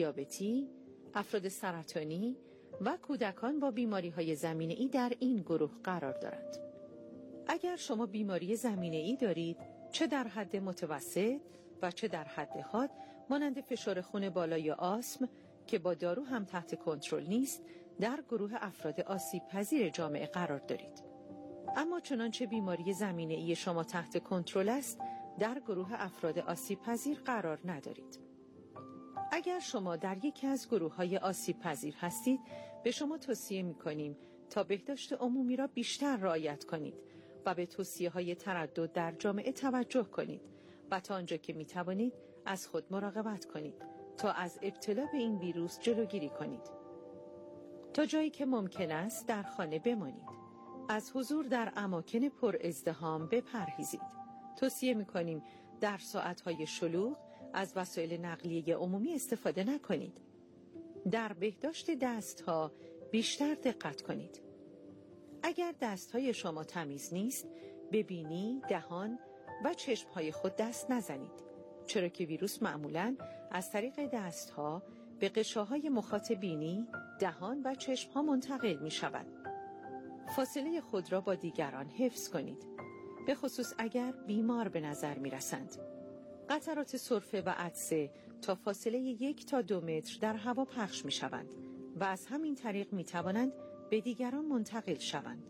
دیابتی، افراد سرطانی و کودکان با بیماری‌های زمینه‌ای در این گروه قرار دارند. اگر شما بیماری زمینه‌ای دارید، چه در حد متوسط و چه در حد حاد، مانند فشار خون بالا یا آسم که با دارو هم تحت کنترل نیست، در گروه افراد آسیب پذیر جامعه قرار دارید. اما چنانچه بیماری زمینه‌ای شما تحت کنترل است، در گروه افراد آسیب پذیر قرار ندارید. اگر شما در یکی از گروه‌های آسیب پذیر هستید، به شما توصیه می‌کنیم تا بهداشت عمومی را بیشتر رعایت کنید و به توصیه‌های تردد در جامعه توجه کنید و تا آنجا که می‌توانید از خود مراقبت کنید تا از ابتلا به این ویروس جلوگیری کنید. تا جایی که ممکن است در خانه بمانید. از حضور در اماکن پر ازدحام بپرهیزید. توصیه می‌کنیم در ساعت‌های شلوغ از وسایل نقلیه عمومی استفاده نکنید. در بهداشت دست‌ها بیشتر دقت کنید. اگر دست‌های شما تمیز نیست، به بینی، دهان و چشم‌های خود دست نزنید، چرا که ویروس معمولاً از طریق دست‌ها به غشاهای مخاط بینی، دهان و چشم‌ها منتقل می‌شود. فاصله خود را با دیگران حفظ کنید، به خصوص اگر بیمار به نظر می‌رسند. قطرات سرفه و عطسه تا فاصله 1 تا 2 متر در هوا پخش می‌شوند و از همین طریق می‌توانند به دیگران منتقل شوند.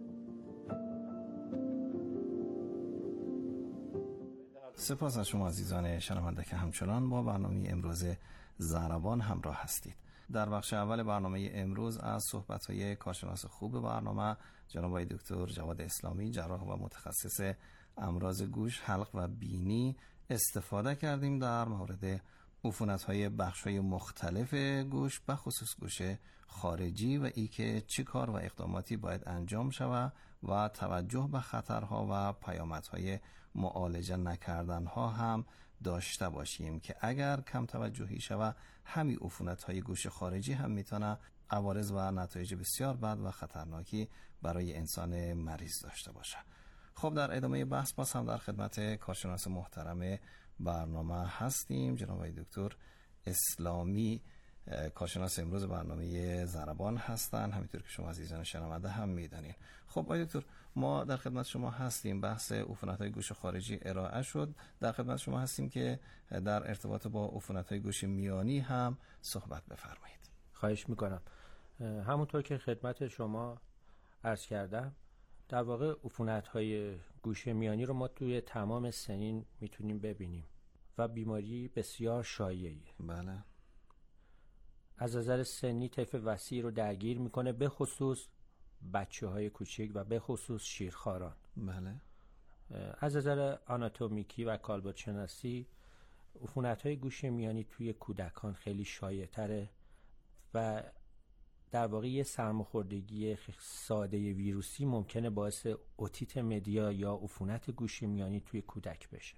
سپاس از شما عزیزان شنونده که همچنان با برنامه امروز ضربان همراه هستید. در بخش اول برنامه امروز از صحبت‌های کارشناس خوب برنامه جناب آقای دکتر جواد اسلامی، جراح و متخصص امراض گوش، حلق و بینی استفاده کردیم در مورد عفونت‌های بخش‌های مختلف گوش، به خصوص گوش خارجی و ای که چه کار و اقداماتی باید انجام شود و توجه به خطرها و پیامدهای معالجه نکردنها هم داشته باشیم که اگر کم توجهی شود همین عفونت‌های گوش خارجی هم میتونه عوارض و نتایج بسیار بد و خطرناکی برای انسان مریض داشته باشه. خب در ادامه بحث باز هم در خدمت کارشناس محترم برنامه هستیم، جناب آقای دکتر اسلامی، کارشناس امروز برنامه ضربان هستن، همینطور که شما عزیزان شنونده هم میدانین. خب آقای دکتر، ما در خدمت شما هستیم، بحث عفونت‌های گوش خارجی ارائه شد، در خدمت شما هستیم که در ارتباط با عفونت‌های گوش میانی هم صحبت بفرمایید. خواهش میکنم. همونطور که خدمت شما عرض کردم، در واقع عفونت‌های گوش میانی رو ما توی تمام سنین میتونیم ببینیم و بیماری بسیار شایعیه. بله. از نظر سنی طیف وسیع رو درگیر میکنه، به خصوص بچه‌های کوچک و به خصوص شیرخواران. بله. از نظر آناتومیکی و کالبدشناسی عفونت‌های گوش میانی توی کودکان خیلی شایع‌تره و در واقع یه سرماخوردگی ساده ویروسی ممکنه باعث اوتیت مدیا یا عفونت گوش میانی توی کودک بشه.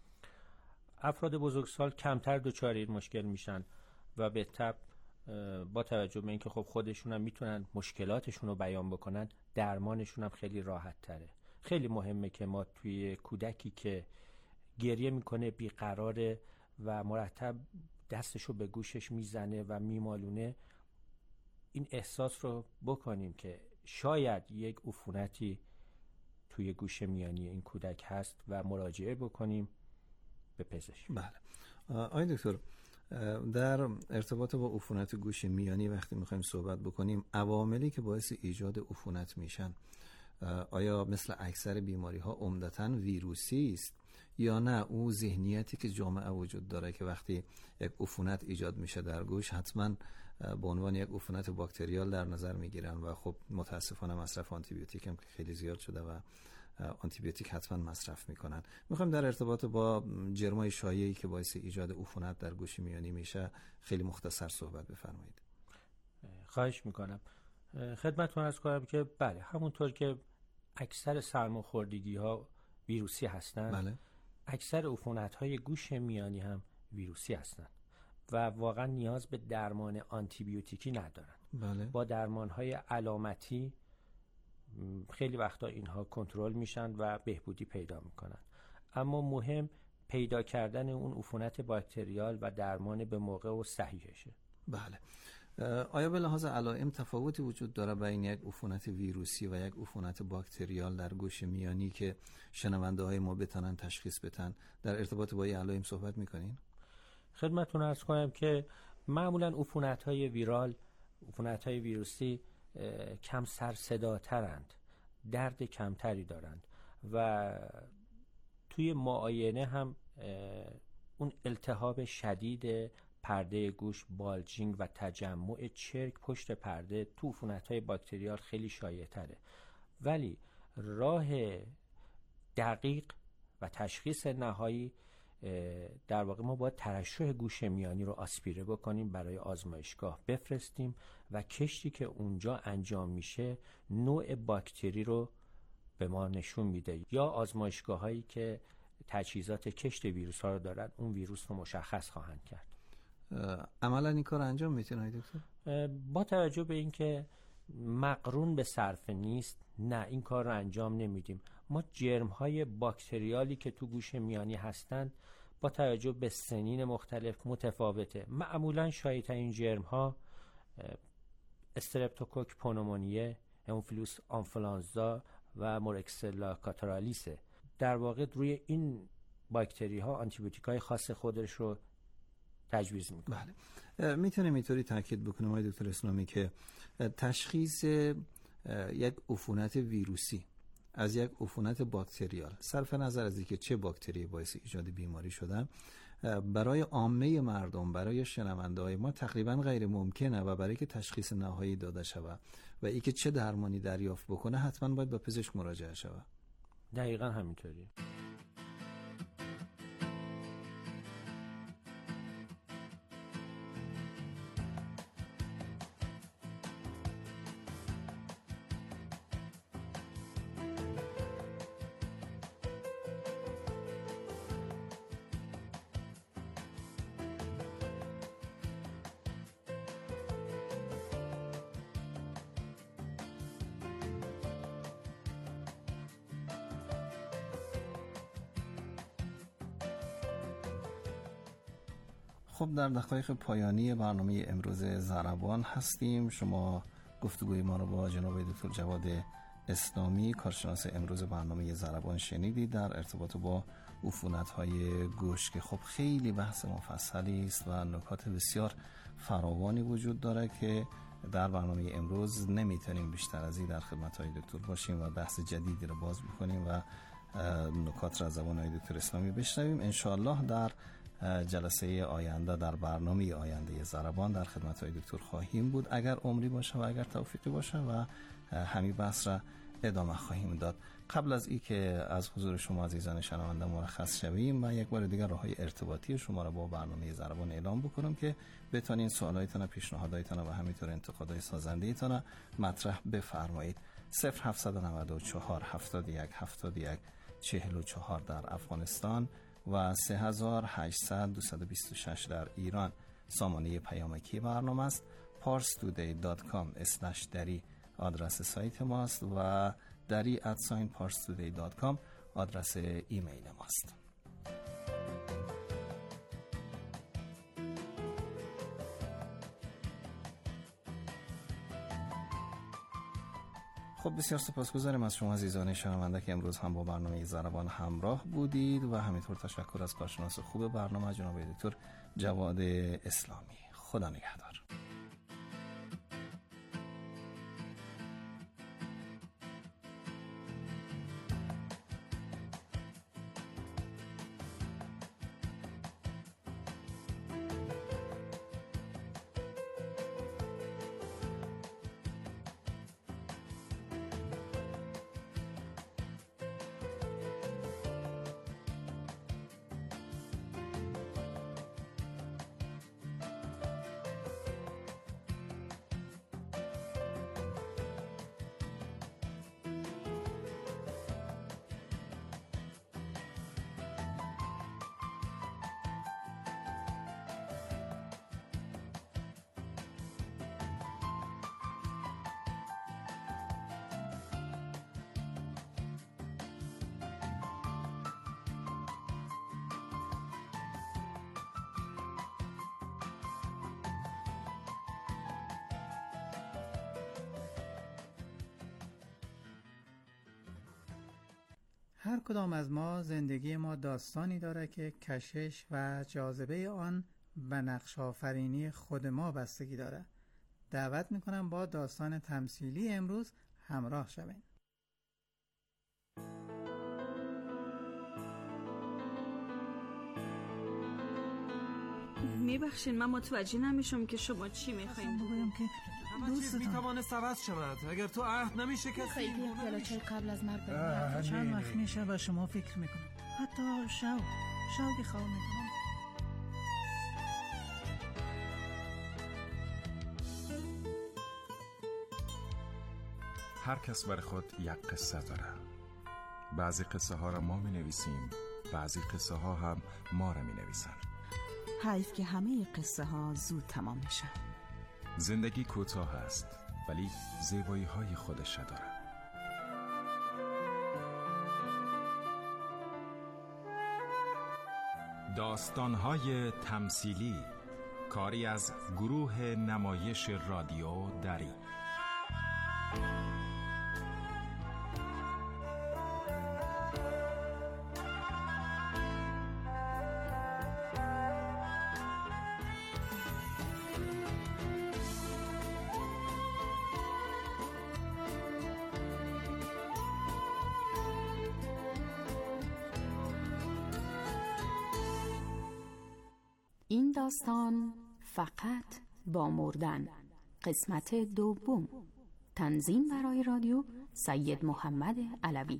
افراد بزرگسال کمتر دچار این مشکل میشن و به تبع با توجه به اینکه خب خودشون هم میتونن مشکلاتشون رو بیان بکنن، درمانشون هم خیلی راحت تره. خیلی مهمه که ما توی کودکی که گریه میکنه، بیقراره و مرتب دستشو به گوشش میزنه و میمالونه، این احساس رو بکنیم که شاید یک عفونتی توی گوش میانی این کودک هست و مراجعه بکنیم به پزشک. بله. آقای دکتر، در ارتباط با عفونت گوش میانی وقتی میخوایم صحبت بکنیم، عواملی که باعث ایجاد عفونت میشن آیا مثل اکثر بیماری ها عمدتاً ویروسی است یا نه او ذهنیتی که جامعه وجود داره که وقتی یک عفونت ایجاد میشه در گوش حتما به عنوان یک عفونت باکتریال در نظر میگیرن و خب متاسفانه مصرف آنتی بیوتیک هم خیلی زیاد شده و آنتی بیوتیک حتما مصرف میکنن. میخوایم در ارتباط با جرمای شایعی که باعث ایجاد عفونت در گوش میانی میشه خیلی مختصر صحبت بفرمایید. خواهش میکنم. خدمتتون عرض کنم که بله، همونطور که اکثر سرماخوردگی ها ویروسی هستند، بله. اکثر عفونت‌های گوش میانی هم ویروسی هستند و واقعا نیاز به درمان آنتی بیوتیکی ندارند. بله. با درمان‌های علامتی خیلی وقتا اینها کنترل میشن و بهبودی پیدا میکنن، اما مهم پیدا کردن اون عفونت باکتریال و درمان به موقع و صحیحشه. بله. آیا به لحاظ علائم تفاوتی وجود داره بین یک عفونت ویروسی و یک عفونت باکتریال در گوش میانی که شنونده های ما بتونن تشخیص بدن؟ در ارتباط با این علائم صحبت میکنین؟ خدمتتون عرض کنم که معمولا عفونت‌های ویرال، عفونت‌های ویروسی کم سر صداترند، درد کمتری دارند و توی معاینه هم اون التهاب شدید پرده گوش، بالجینگ و تجمع چرک پشت پرده تو عفونت‌های باکتریال خیلی شایع‌تره. ولی راه دقیق و تشخیص نهایی در واقع ما باید ترشح گوش میانی رو آسپیره بکنیم، برای آزمایشگاه بفرستیم و کشتی که اونجا انجام میشه نوع باکتری رو به ما نشون میده، یا آزمایشگاه هایی که تجهیزات کشت ویروس ها رو دارن اون ویروس رو مشخص خواهند کرد. عملا این کار انجام میتونه دکتر؟ با توجه به اینکه مقرون به صرفه نیست، نه این کار رو انجام نمیدیم. ما جرم های باکتریالی که تو گوش میانی هستند با توجه به سنین مختلف متفاوته. معمولا شایع‌ترین جرم ها استرپتوکوک پنومونیه، هموفیلوس آنفولانزا و مورکسلا کاتارالیسه. در واقع روی این باکتری ها آنتیبیوتیک های خاص خودش رو تجویز میکنه. بله. میتونیم اینطوری تاکید بکنیم آقای دکتر اسلامی که تشخیص یک عفونت ویروسی از یک عفونت باکتریال، صرف نظر از اینکه چه باکتری باعث ایجاد بیماری شده، برای عامه مردم، برای شنونده های ما تقریبا غیر ممکنه و برای که تشخیص نهایی داده شود و اینکه چه درمانی دریافت بکنه حتما باید به پزشک مراجعه شود. دقیقا همینطوری. خب در دقایق پایانی برنامه امروز ضربان هستیم. شما گفتگوی ما رو با جناب دکتر جواد اسلامی، کارشناس امروز برنامه ضربان شنیدید در ارتباط با عفونت‌های گوش که خب خیلی بحث مفصلی است و نکات بسیار فراوانی وجود داره که در برنامه امروز نمیتونیم بیشتر از این در خدمت‌های دکتر باشیم و بحث جدیدی رو باز بکنیم و نکات را از زبان دکتر اسلامی بشنویم. انشاءالله در جلسه آینده، در برنامه آینده ضربان در خدمت‌های دکتر خواهیم بود اگر عمری باشه و اگر توفیقی باشه و همین بحث را ادامه خواهیم داد. قبل از این که از حضور شما عزیزان شنونده مرخص شویم، من یک بار دیگر راههای ارتباطی شما را با برنامه ضربان اعلام بکنم که بتونین سوالایتان، پیشنهاداتتان و همینطور انتقادهای سازنده‌تان مطرح بفرمایید. 0794 71 71 44 در افغانستان و 3800 در ایران سامانه پیامکی برنامه است. parstoday.com/dari آدرس سایت ماست و dari@parstoday.com آدرس ایمیل ماست. خب بسیار سپاسگزاریم از شما عزیزان شنونده که امروز هم با برنامه ضربان همراه بودید و همینطور تشکر از کارشناس خوب برنامه جناب دکتر جواد اسلامی. خدا نگهدار. هر کدام از ما زندگی ما داستانی داره که کشش و جاذبه آن به نقش آفرینی خود ما بستگی داره. دعوت میکنم با داستان تمثیلی امروز همراه شوین. میبخشین من متوجه نمیشم که شما چی میخواین. بگویم که همه چیز میتوانست عوض شود اگر تو عهد نمیشه کسی. خیلی پیاله‌چای قبل از مرگ بریم. چند وقت میشه و شما فکر میکنم. حتی شوقی خواه میکنم. هر کس برای خود یک قصه داره. بعضی قصه ها را ما می نویسیم، بعضی قصه ها هم ما را می نویسن. حیف که همه قصه ها زود تمام میشن. زندگی کوتاه است ولی زیبایی های خودش داره. داستان های تمثیلی، کاری از گروه نمایش رادیو دری. این داستان فقط با مردن، قسمت دوم. تنظیم برای رادیو سید محمد علوی.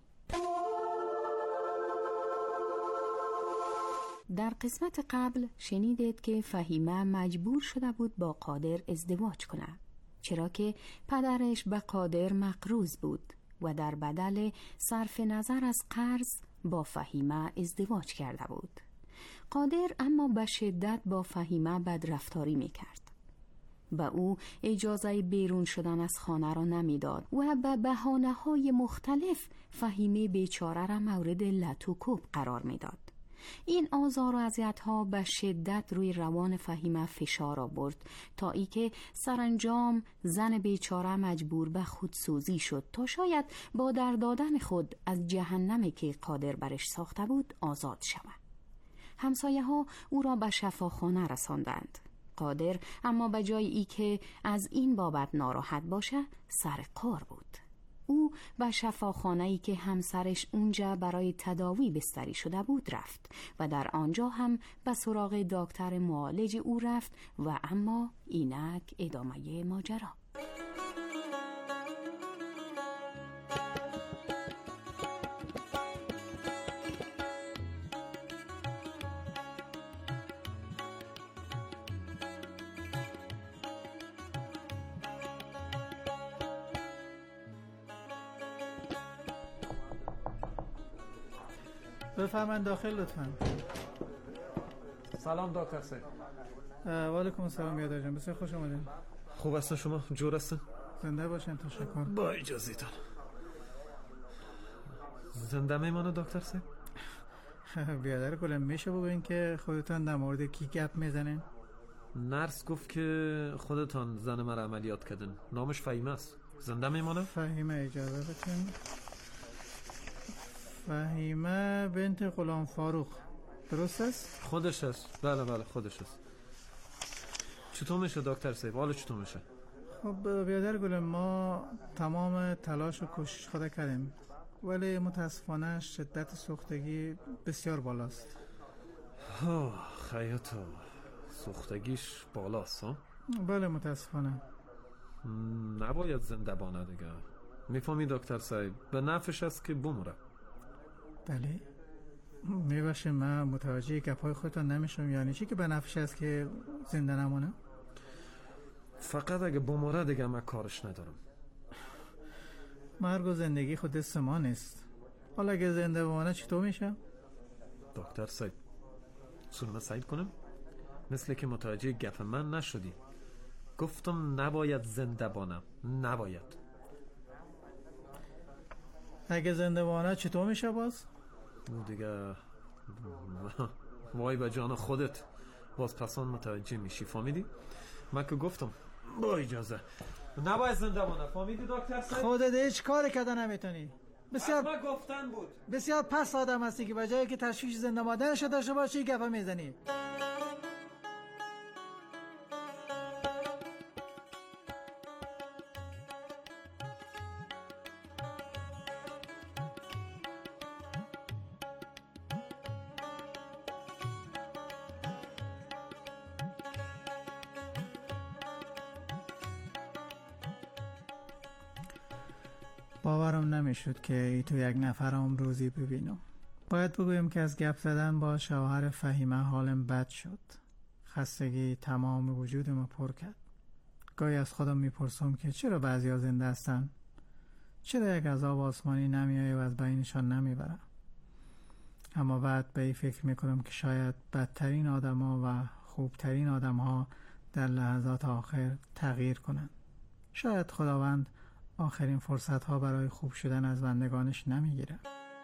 در قسمت قبل شنیدید که فهیمه مجبور شده بود با قادر ازدواج کنه، چرا که پدرش به قادر مقروض بود و در بدل صرف نظر از قرض با فهیمه ازدواج کرده بود. قادر اما به شدت با فهیمه بدرفتاری میکرد و او اجازه بیرون شدن از خانه را نمیداد و به بهانه‌های مختلف فهیمه بیچاره را مورد لت و کوب قرار میداد. این آزار و اذیت‌ها به شدت روی روان فهیمه فشار آورد تا اینکه سرانجام زن بیچاره مجبور به خودسوزی شد تا شاید با در دادن خود از جهنمی که قادر برش ساخته بود آزاد شود. همسایه ها او را به شفاخانه رساندند. قادر اما به جای ای که از این بابت ناراحت باشه سر کار بود. او به شفاخانه ای که همسرش اونجا برای تداوی بستری شده بود رفت و در آنجا هم به سراغ دکتر معالج او رفت و اما اینک ادامه ماجرا. بفرمایید داخل لطفاً. سلام دکتر سید. و علیکم السلام یادر جان، بسیار خوش آمدید. خوب است شما؟ جور است؟ زنده باشین. تشکر. با اجازهتان. زنده میمانه دکتر سید؟ بیادر گلم میشه بگوین که خودتان در مورد کی گپ میزنین؟ نرس گفت که خودتان زن مرا عملیات کردن. نامش فهیمه است. زنده میمانه؟ فهیمه اجازه بتین. فهیمه بنت غلام فاروق، درست است؟ خودش است. بله خودش است. چطور میشه دکتر صاحب؟ حالا چطور میشه؟ خب بیادر گل، ما تمام تلاش و کوشش خود کردیم ولی متاسفانه شدت سوختگی بسیار بالاست. خیاطو سوختگیش بالاست ها؟ بله متاسفانه. نباید زنده بانه دیگه. میفهمی دکتر صاحب؟ به نفعش است که بمره. بله میباشه، من متوجه گپای خودتان نمیشم. یعنی چی که به نفعش است که زنده نمونه؟ فقط اگه بمره دیگه من کارش ندارم. مرگ و زندگی خود دست ما نیست. حالا اگه زنده بمونه چطور میشه؟ دکتر صاحب سلمه سعید کنم؟ مثل که متوجه گپ من نشدی. گفتم نباید زنده بانم. نباید. اگه زنده بانه چطور میشه باز؟ دیگه وای به جان خودت. باز پسان متوجه میشی. فهمیدی؟ من که گفتم با اجازه نباید زنده بانه. فهمیدی دکتر صاحب؟ خودت هیچ کاری کرده نمیتونی. بسیار گفتن بود. بسیار پست آدم هستی که بجایی که تشویش زنده مادرش داشته باشی گپا میزنی. باورم نمیشد که ای تو یک نفرم روزی ببینم. باید بگویم که از گپ زدن با شوهر فهیمه حالم بد شد. خستگی تمام وجودم پر کرد. گاهی از خودم میپرسم که چرا بعضیا زنده هستن؟ چرا یک عذاب آسمانی نمیایه و از بینشان نمیبره؟ اما بعد به این فکر میکنم که شاید بدترین آدم‌ها و خوبترین آدم‌ها در لحظات آخر تغییر کنند. شاید خداوند آخرین فرصت‌ها برای خوب شدن از بندگانش نمیگیره.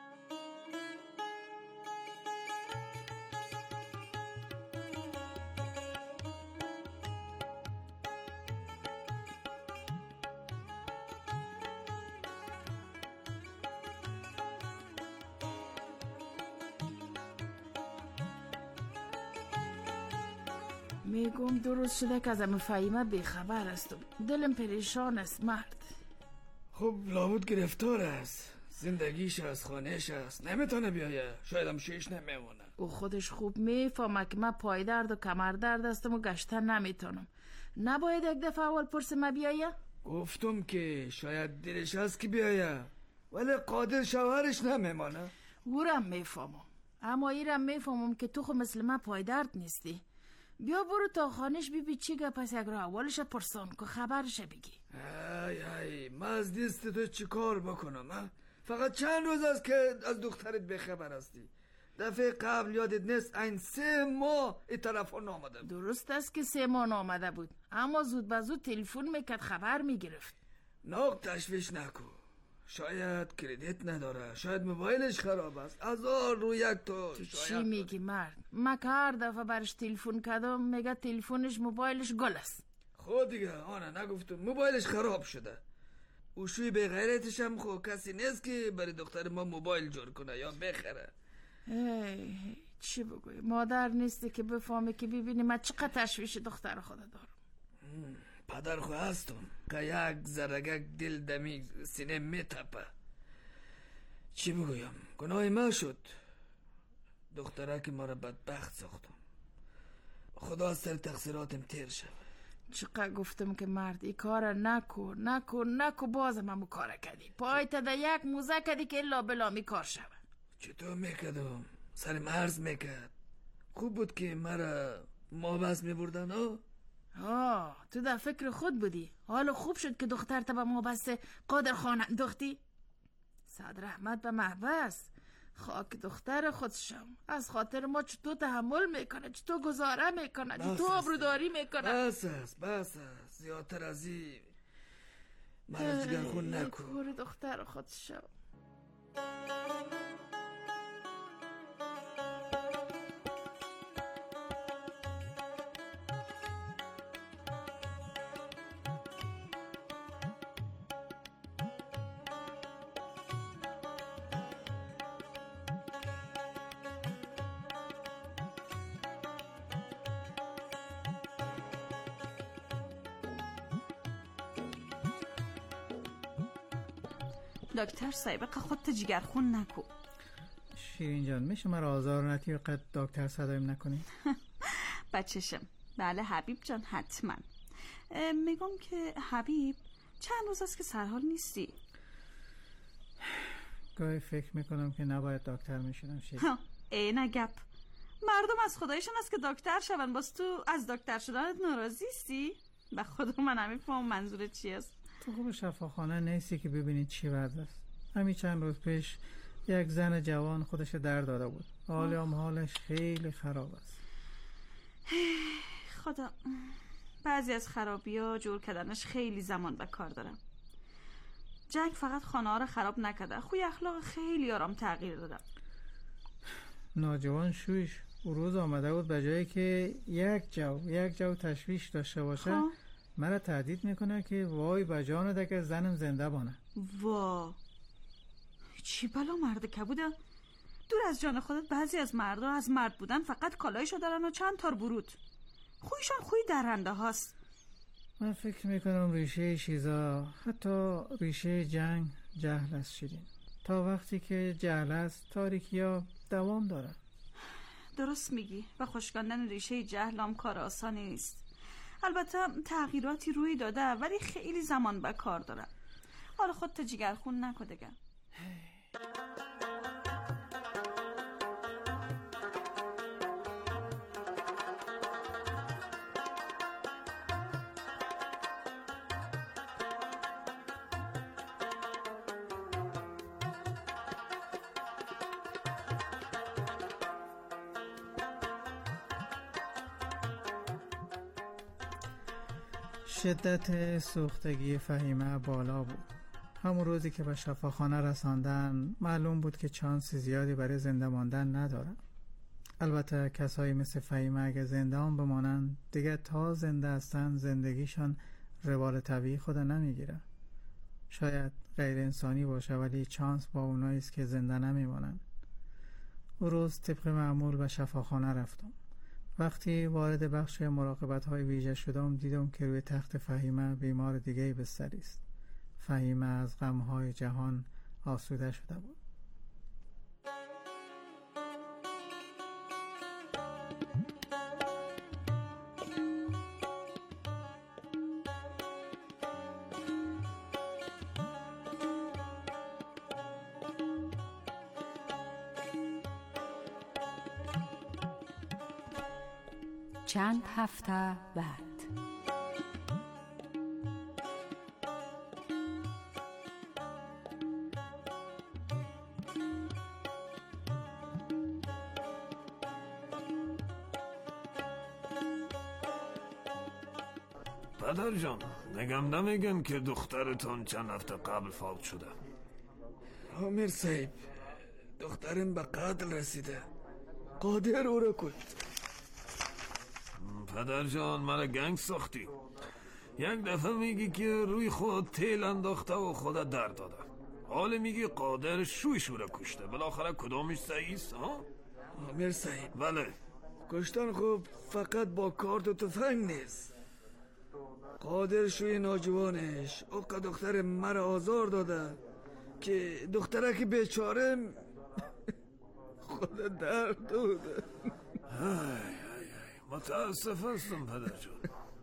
میگم درست شده که از ام فهیمه بیخبر است. دلم پریشان است مرد. خب لابد گرفتار است. زندگیش است، خانهش است، نمیتونه بیایه. شاید هم شیش نمیمونه. او خودش خوب میفهمه که من پای درد و کمر درد هستم و گشتن نمیتونم. نباید یک دفعه اول پرسم بیایه؟ گفتم که شاید دلش هست که بیایه، ولی قادر شوهرش نمیمانه. اورم میفهمم، اما ایرم میفهمم که تو خو مثل من پای درد نیستی. بیا برو تا خانش بی چی پس یک را اولش پرسان که خبرش بگی. ای من از دست تو چی کار بکنم؟ فقط چند روز است که از دخترت بخبر هستی. دفعه قبل یادت نیست این 3 ماه این طرفان آمده بود. درست است که 3 ماه آمده بود، اما زود به زود تلفن میکرد خبر میگرفت. ناق تشویش نکن. شاید کردیت نداره، شاید موبایلش خراب است. 1000 رو یک تو چی میگی مرد؟ من که هر دفعه برش تلفن کردم میگه تلفنش موبایلش گل است. خود دیگه آنه نگفتم موبایلش خراب شده. او شوی به غیرتش هم خو کسی نیست که برای دختر ما موبایل جور کنه یا بخره. چی بگوی؟ مادر نیستی که بفهمه که ببینی من چقدر تشویش دختر خود دارم. پدر خو هستم که یک ذرگک دل دمی سینه میتپه. چی بگویم؟ گناه ما شد. دختره که ما را بدبخت ساختم. خدا از سر تقصیراتم تیر شد. چقدر گفتم که مرد ای کار نکو بازم همو کار کردی. پایت ده یک موزه کردی که الا بلا می کار شود. چطور میکردم؟ سرم عرض میکرد. خوب بود که مرا ما بس میبردن. تو در فکر خود بودی. حالا خوب شد که دختر تا به ما بس قادر خانه انداختی. صد رحمت به محبس. خاک دختر خودشم. از خاطر ما چطور تحمل میکنه، چطور گزاره میکنه، چطور آبروداری میکنه. بس است زیادتر از این مرا جگرخون نکن. کور دختر خودشم. دکتر صاحب خودت جگرخون نکو. شیرین جان میشه مرا آزار نتی وقت دکتر صدایم نکنی؟ بچشم. بله حبیب جان حتما. میگم که حبیب چند روز است که سرحال نیستی؟ گاهی فکر میکنم که نباید دکتر میشدم. شیرین اینه گپ. مردم از خدایشان است که دکتر شون، باز تو از دکتر شدنت ناراضیستی؟ به خدا من نمیفهمم منظورت چی است. تو خوب شفاخانه نیستی که ببینید چی وضع است. همین چند روز پیش یک زن جوان خودش در داده بود. حالش خیلی خراب است. خدا، بعضی از خرابی ها جور کردنش خیلی زمان به کار دارم. جنگ فقط خانه ها رو خراب نکرده، خوی اخلاق خیلی آرام تغییر داده. ناجوان شویش او روز آمده بود به جایی که یک جو تشویش داشته باشه مرا تهدید میکنه که وای به جان ده که زنم زنده بانه. چی بلا مرد کبوده؟ دور از جان خودت، بعضی از مردها از مرد بودن فقط کالایشو دارن و چند تار برود. خویشان خوی درنده هاست. من فکر میکنم ریشه چیزا، حتی ریشه جنگ، جهل است شیرین. تا وقتی که جهل است تاریکی ها دوام داره. درست میگی و خشکاندن ریشه جهل هم کار آسانی نیست. البته تغییراتی روی داده ولی خیلی زمان به کار داره. حالا خودت جگرخون نکن دیگه. شدت سوختگی فهیمه بالا بود. همون روزی که به شفاخانه رساندن معلوم بود که چانس زیادی برای زنده ماندن ندارن. البته کسایی مثل فهیمه اگه زنده هم بمانن دیگه تا زنده هستن زندگیشان روال طبیعی خود نمیگیره. شاید غیر انسانی باشه ولی چانس با اوناییست که زنده نمیمانن. اون روز طبق معمول به شفاخانه رفتم. وقتی وارد بخش مراقبت‌های ویژه شدم دیدم که روی تخت فهیمه بیمار دیگه‌ای بستری است. فهیمه از غم‌های جهان آسوده شده بود. چند هفته بعد پدر جان، نگم نمیگن که دخترتون چند هفته قبل فوت شده؟ عامر صاحب، دخترم به قتل رسیده. قادر او را کشت. پدر جان، مرا گنگ ساختی. یک دفعه میگی که روی خود تیل انداخته و خودت درد داده، حال میگی قادر شویش را کشته. بالاخره کدامش صحیح است؟ عامر صاحب، بله، کشتن خوب فقط با کارت و تفنگ نیست. قادر شوی ناجوانش اوقا دختر مرا آزار داده که دختره که بیچاره خود درد داده. متاسف هستم پدر جان.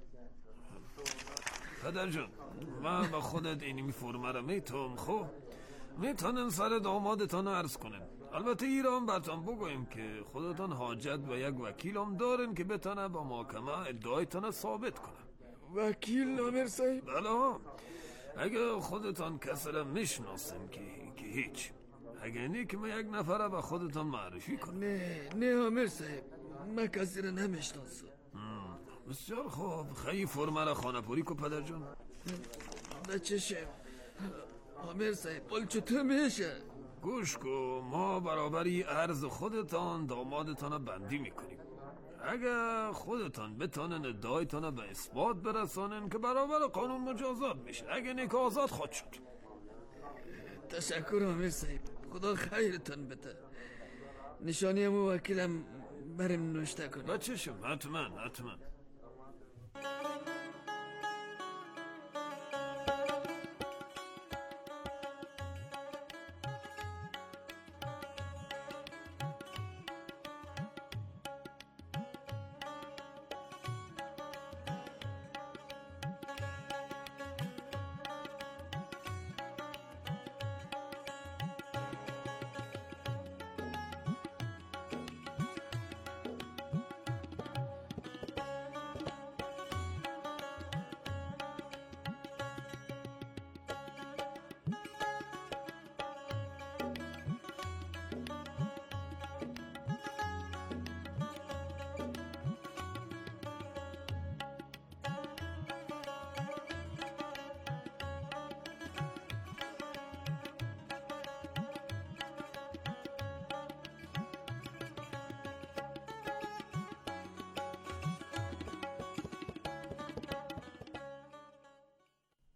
پدر جان، من با خودت اینی فرمه را میتونم. خب میتونم سر دامادتان عرض کنم. البته ایران برتان بگویم که خودتان حاجت و یک وکیل هم دارن که بتانه با محکمه ادعایتان ثابت کنه. وکیل عامر صاحب؟ بله، اگه خودتان کسی را میشناسم که هیچ. اگه نی که من یک نفره به خودتان معرفی کنم. نه عامر صاحب، من کسی را نمیشناسم. بسیار خوب، خیلی فرمه را خانه پوری کو پدر جان. به چشم عامر صاحب، بل چطور میشه؟ گوش کو، ما برابری عرض خودتان دامادتان بندی میکنیم. اگر خودتان بتانن ادعایتان به اثبات برسانن که برابر قانون مجازات میشه. اگه نیک آزاد خود شد. تشکر عامر صاحب، خدا خیرتان بده. نشانی همو وکیلم برم نوشته کنم. بچه شم، حتما.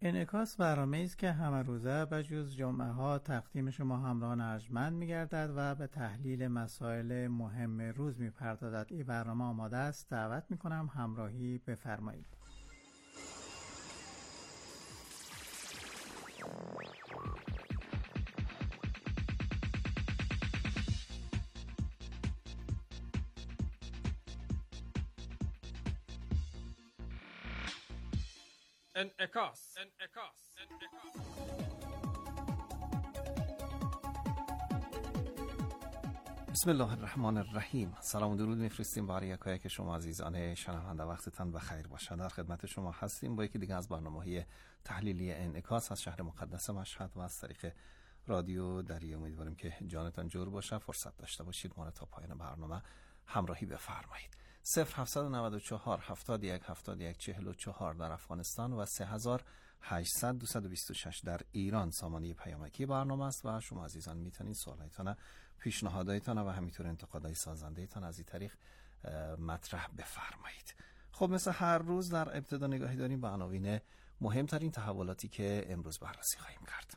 انعکاس برنامه‌ای است که همه روزه بجز جمعه ها تقدیم شما همراهان ارجمند می‌گردد و به تحلیل مسائل مهم روز می‌پردازد. این برنامه آماده است. دعوت می‌کنم همراهی بفرمایید. انعکاس. بسم الله الرحمن الرحیم. سلام و درود میفرستیم برای یکایک شما عزیزان شنونده. وقتتان بخیر باشد. در خدمت شما هستیم با یکی دیگه از برنامه‌های تحلیلی انعکاس از شهر مقدس مشهد و از طریق رادیو دری. امیدواریم که جانتان جور باشه، فرصت داشته باشید ما را تا پایان برنامه همراهی بفرمایید. 0794 71 71 44 در افغانستان و 3800 226 در ایران سامانه پیامکی برنامه است و شما عزیزان میتونید سوالایتان، پیشنهادایتان و همینطور انتقادهای سازنده‌تان از این طریق مطرح بفرمایید. خب مثل هر روز در ابتدا نگاهی داریم به عناوین مهمترین تحولاتی که امروز بررسی خواهیم کرد.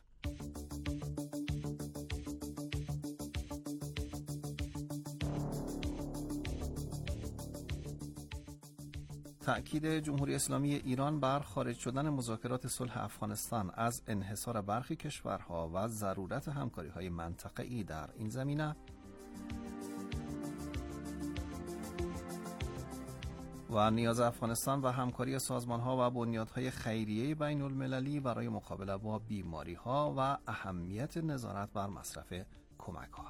تأکید جمهوری اسلامی ایران بر خارج شدن مذاکرات صلح افغانستان از انحصار برخی کشورها و ضرورت همکاری‌های منطقه‌ای در این زمینه و نیاز افغانستان و همکاری سازمان‌ها و بنیادهای خیریه بین المللی برای مقابله با بیماری‌ها و اهمیت نظارت بر مصرف کمک‌ها.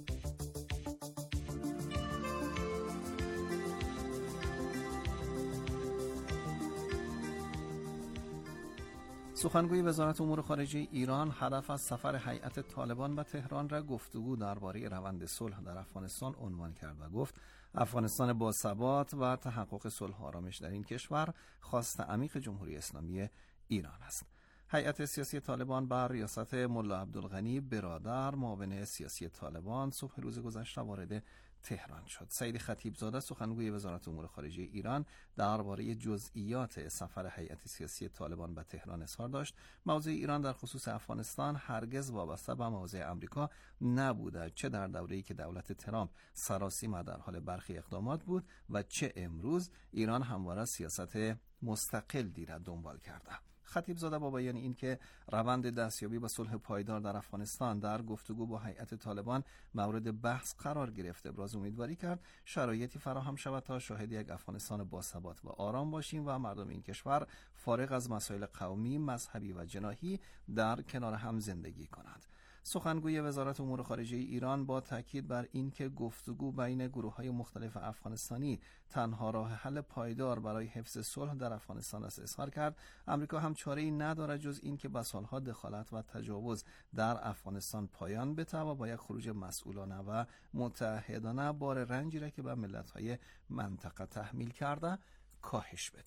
سخنگوی وزارت امور خارجه ایران هدف از سفر هیئت طالبان به تهران را گفتگو درباره روند صلح در افغانستان عنوان کرد و گفت افغانستان با ثبات و تحقق صلح و آرامش در این کشور خواست عمیق جمهوری اسلامی ایران است. هیئت سیاسی طالبان بر ریاست ملا عبدالغنی برادر معاون سیاسی طالبان صبح روز گذشته وارد تهران شد. سعید خطیبزاده سخنگوی وزارت امور خارجه ایران درباره جزئیات سفر هیئت سیاسی طالبان به تهران اظهار داشت. موضع ایران در خصوص افغانستان هرگز وابسته به موضع آمریکا نبوده، چه در دوره‌ای که دولت ترامپ سراسیمه در حال برخی اقدامات بود و چه امروز ایران همواره سیاست مستقلی را دنبال کرده. خطیبزاده با بیان این که روند دستیابی به صلح پایدار در افغانستان در گفتگو با هیئت طالبان مورد بحث قرار گرفته ابراز امیدواری کرد شرایطی فراهم شود تا شاهد یک افغانستان باثبات و آرام باشیم و مردم این کشور فارغ از مسائل قومی، مذهبی و جناحی در کنار هم زندگی کنند. سخنگوی وزارت امور خارجه ایران با تاکید بر این که گفتگو بین گروه‌های مختلف افغانستانی تنها راه حل پایدار برای حفظ صلح در افغانستان است اظهار کرد آمریکا هم چاره‌ای ندارد جز این که به سالها دخالت و تجاوز در افغانستان پایان بده و با یک خروج مسئولانه و متعهدانه بار رنجی را که به ملت‌های منطقه تحمیل کرده کاهش بده.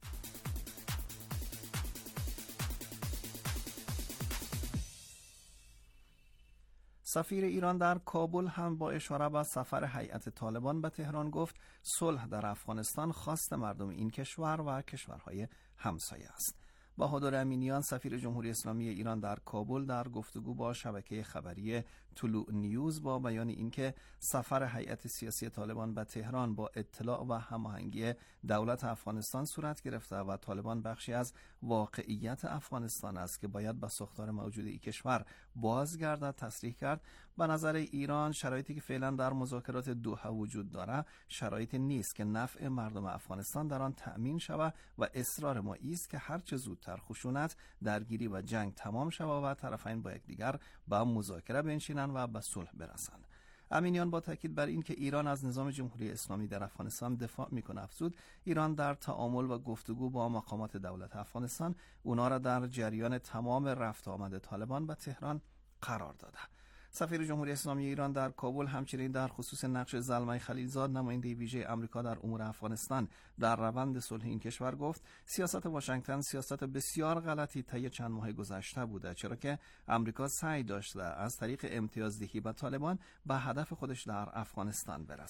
سفیر ایران در کابل هم با اشاره به سفر هیئت طالبان به تهران گفت صلح در افغانستان خواست مردم این کشور و کشورهای همسایه است. بهادر امینیان سفیر جمهوری اسلامی ایران در کابل در گفتگو با شبکه خبری طلوع نیوز با بیان اینکه سفر هیئت سیاسی طالبان به تهران با اطلاع و هماهنگی دولت افغانستان صورت گرفته و طالبان بخشی از واقعیت افغانستان است که باید به ساختار موجود این کشور بازگردد تصریح کرد. به نظر ایران شرایطی که فعلا در مذاکرات دوحه وجود داره شرایطی نیست که نفع مردم افغانستان در آن تأمین شود و اصرار ما است که هرچه زودتر خشونت، درگیری و جنگ تمام شود و طرفین با یکدیگر با مذاکره بنشینند و به صلح برسند. امینیان با تاکید بر این که ایران از نظام جمهوری اسلامی در افغانستان دفاع میکنه افزود ایران در تعامل و گفتگو با مقامات دولت افغانستان اونا را در جریان تمام رفت آمد طالبان به تهران قرار داده. سفیر جمهوری اسلامی ایران در کابل همچنین در خصوص نقش زلمه خلیلزاد نماینده ویژه آمریکا در امور افغانستان در روند صلح این کشور گفت سیاست واشنگتن سیاست بسیار غلطی طی چند ماه گذشته بوده، چرا که آمریکا سعی داشته از طریق امتیازدهی به طالبان به هدف خودش در افغانستان برسه.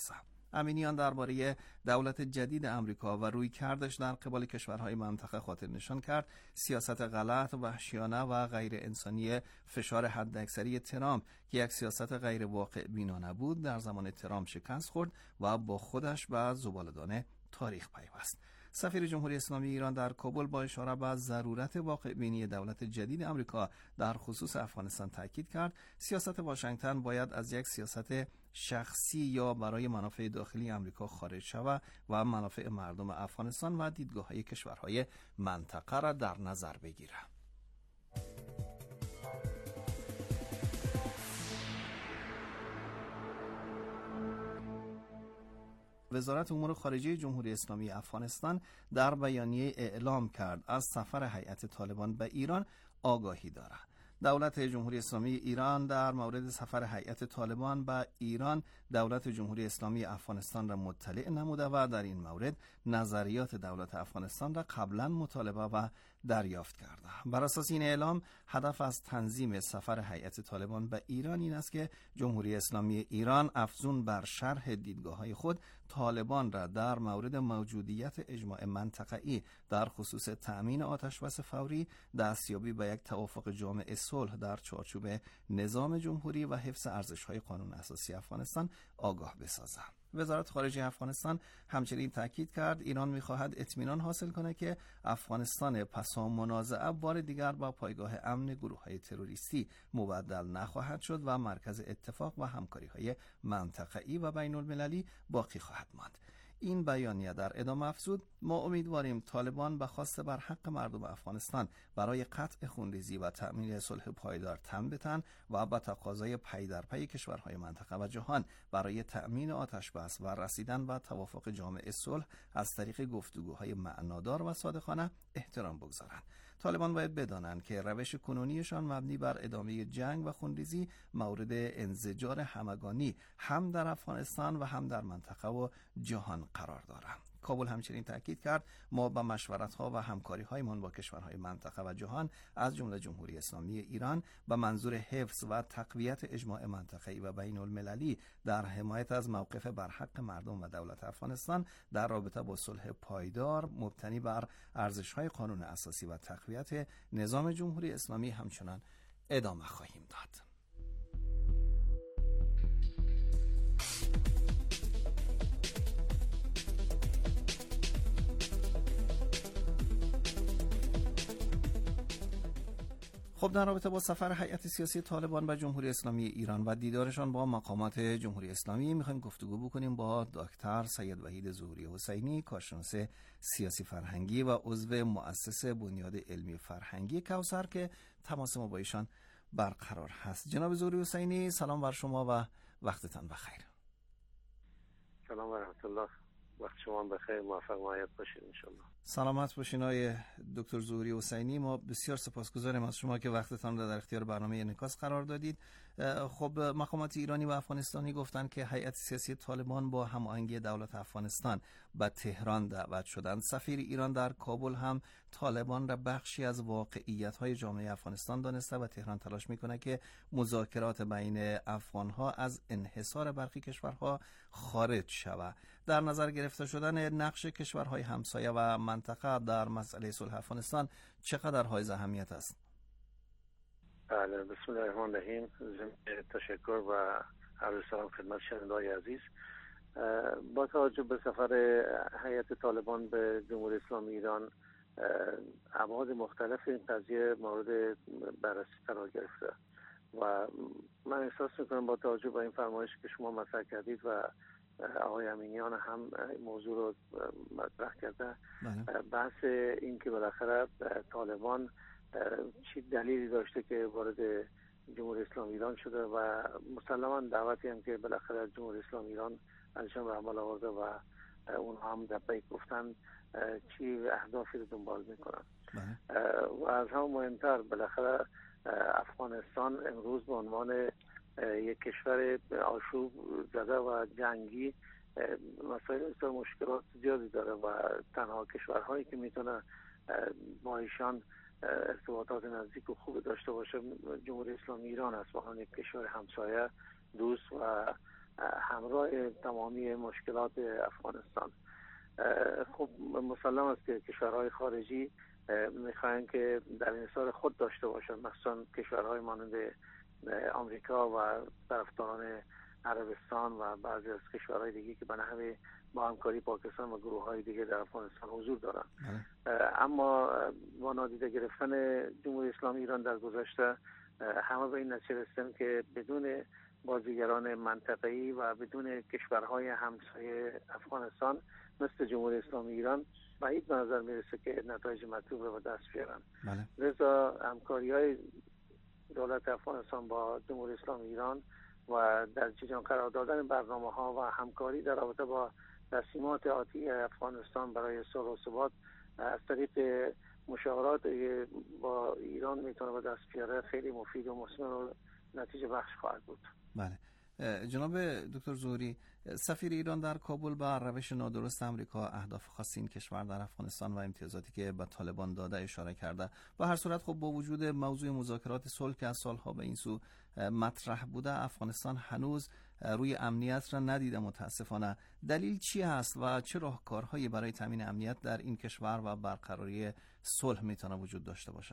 امینیان درباره دولت جدید امریکا و رویکردش در قبال کشورهای منطقه خاطر نشان کرد سیاست غلط، وحشیانه و غیر انسانی فشار حداکثری ترامپ که یک سیاست غیر واقع بینانه بود در زمان ترامپ شکست خورد و با خودش به زباله‌دان تاریخ پیوست. سفیر جمهوری اسلامی ایران در کابل با اشاره به ضرورت واقع بینی دولت جدید امریکا در خصوص افغانستان تاکید کرد سیاست واشنگتن باید از یک سیاست شخصی یا برای منافع داخلی امریکا خارج شود و منافع مردم افغانستان و دیدگاه‌های کشورهای منطقه را در نظر بگیرد. وزارت امور خارجه جمهوری اسلامی افغانستان در بیانیه اعلام کرد از سفر هیئت طالبان به ایران آگاهی دارد. دولت جمهوری اسلامی ایران در مورد سفر هیئت طالبان به ایران دولت جمهوری اسلامی افغانستان را مطلع نموده و در این مورد نظریات دولت افغانستان را قبلا مطالبه و دریافت کرده. بر اساس این اعلام هدف از تنظیم سفر هیئت طالبان به ایران این است که جمهوری اسلامی ایران افزون بر شرح دیدگاه‌های خود طالبان را در مورد موجودیت اجماع منطقه‌ای در خصوص تأمین آتش‌بس فوری، دستیابی به یک توافق جامع صلح در چارچوب نظام جمهوری و حفظ ارزش‌های قانون اساسی افغانستان آگاه بسازد. وزارت خارجه افغانستان همچنین تاکید کرد ایران می‌خواهد اطمینان حاصل کند که افغانستان پسا منازعه بار دیگر با پایگاه امن گروه‌های تروریستی مبدل نخواهد شد و مرکز اتفاق و همکاری‌های منطقه‌ای و بین‌المللی باقی خواهد ماند. این بیانیه در ادامه افزود ما امیدواریم طالبان به خواست بر حق مردم افغانستان برای قطع خونریزی و تأمین صلح پایدار تن بتن و به تقاضای پی در پی کشورهای منطقه و جهان برای تأمین آتش‌بس و رسیدن به توافق جامع صلح از طریق گفتگوهای معنادار و صادقانه احترام بگذارند. طالبان باید بدانند که روش کنونیشان مبنی بر ادامه جنگ و خونریزی مورد انزجار همگانی هم در افغانستان و هم در منطقه و جهان قرار دارند. کابل همچنین تاکید کرد ما با مشورت‌ها و همکاری‌هایمان با کشورهای منطقه و جهان از جمله جمهوری اسلامی ایران به منظور حفظ و تقویت اجماع منطقه‌ای و بین‌المللی در حمایت از موقف بر حق مردم و دولت افغانستان در رابطه با صلح پایدار مبتنی بر ارزش‌های قانون اساسی و تقویت نظام جمهوری اسلامی همچنان ادامه خواهیم داد. خب در رابطه با سفر هیئت سیاسی طالبان به جمهوری اسلامی ایران و دیدارشان با مقامات جمهوری اسلامی میخوایم گفتگو بکنیم با دکتر سید وحید ظهوری حسینی، کارشناس سیاسی فرهنگی و عضو مؤسس بنیاد علمی فرهنگی کوثر که تماس ما با ایشان برقرار هست. جناب ظهوری حسینی سلام بر شما و وقتتان بخیر. سلام و رحمت الله. وقت شما بخیر، موفق و معید باشید انشالله. سلامت باشین آقای دکتر ظهوری حسینی. ما بسیار سپاسگزاریم از شما که وقتتان را در اختیار برنامه انعکاس قرار دادید. خب مقامات ایرانی و افغانستانی گفتند که هیئت سیاسی طالبان با هماهنگی دولت افغانستان به تهران دعوت شدند. سفیر ایران در کابل هم طالبان را بخشی از واقعیت‌های جامعه افغانستان دانسته و تهران تلاش می‌کنه که مذاکرات بین افغان‌ها از انحصار برخی کشورها خارج شود. در نظر گرفته شدن نقش کشورهای همسایه و منطقه در مسئله صلح افغانستان چقدر حائز اهمیت است؟ بله، بسم الله الرحمن الرحیم. تشکر و عرض سلام خدمت شنونده‌های عزیز. با توجه به سفر هیئت طالبان به جمهوری اسلامی ایران ابعاد مختلف این قضیه مورد بررسی قرار گرفته و من احساس میکنم با توجه به این فرمایشی که شما مطرح کردید و آقای امینیان هم موضوع رو مطرح کرده، بحث این که بالاخره طالبان چی دلیلی داشته که وارد جمهوری اسلامی ایران شده و مسلما دعوتی هم که بالاخره جمهوری اسلامی ایران ازشان به عمل آورده و اونها هم لبیک گفتن چی اهدافی رو دنبال میکنن. و از هم مهمتر بالاخره افغانستان امروز به عنوان یک کشور آشوب زده و جنگی مسائل بسیار مشکلات زیادی داره و تنها کشورهایی که میتونه با ایشان ارتباطات نزدیک و خوب داشته باشه جمهوری اسلامی ایران است، با یک کشور همسایه، دوست و همراه تمامی مشکلات افغانستان. خب مسلم است که کشورهای خارجی میخواین که در انحصار خود داشته باشند، مثلا کشورهای مانند آمریکا و طرفداران عربستان و بعضی از کشورهای دیگه که به نحو با همکاری پاکستان و گروه‌های دیگه در افغانستان حضور دارند. اما با نادیده گرفتن جمهوری اسلامی ایران در گذشته همه به این نتیجه رسیدن که بدون بازیگران منطقه‌ای و بدون کشورهای همسایه افغانستان مثل جمهوری اسلامی ایران بعید به نظر میرسه که نتایج مطلوب رو به دست بیارن. لذا همکاری‌های دولت افغانستان با جمهوری اسلامی ایران و در جریان قرار دادن برنامه‌ها و همکاری در رابطه با تصمیمات آتی افغانستان برای صلح و ثبات از طریق مشاورات با ایران میتونه به دست بیاره خیلی مفید و مثمر و نتیجه بخش خواهد بود. بله. جناب دکتر ظهوری، سفیر ایران در کابل به روش نادرست امریکا، اهداف خاص این کشور در افغانستان و امتیازاتی که به طالبان داده اشاره کرده. با هر صورت خب با وجود موضوع مذاکرات صلح که از سالها به این سو مطرح بوده، افغانستان هنوز روی امنیت را ندیده متاسفانه. دلیل چی هست و چه راهکارهایی برای تامین امنیت در این کشور و برقراری صلح میتونه وجود داشته باشه؟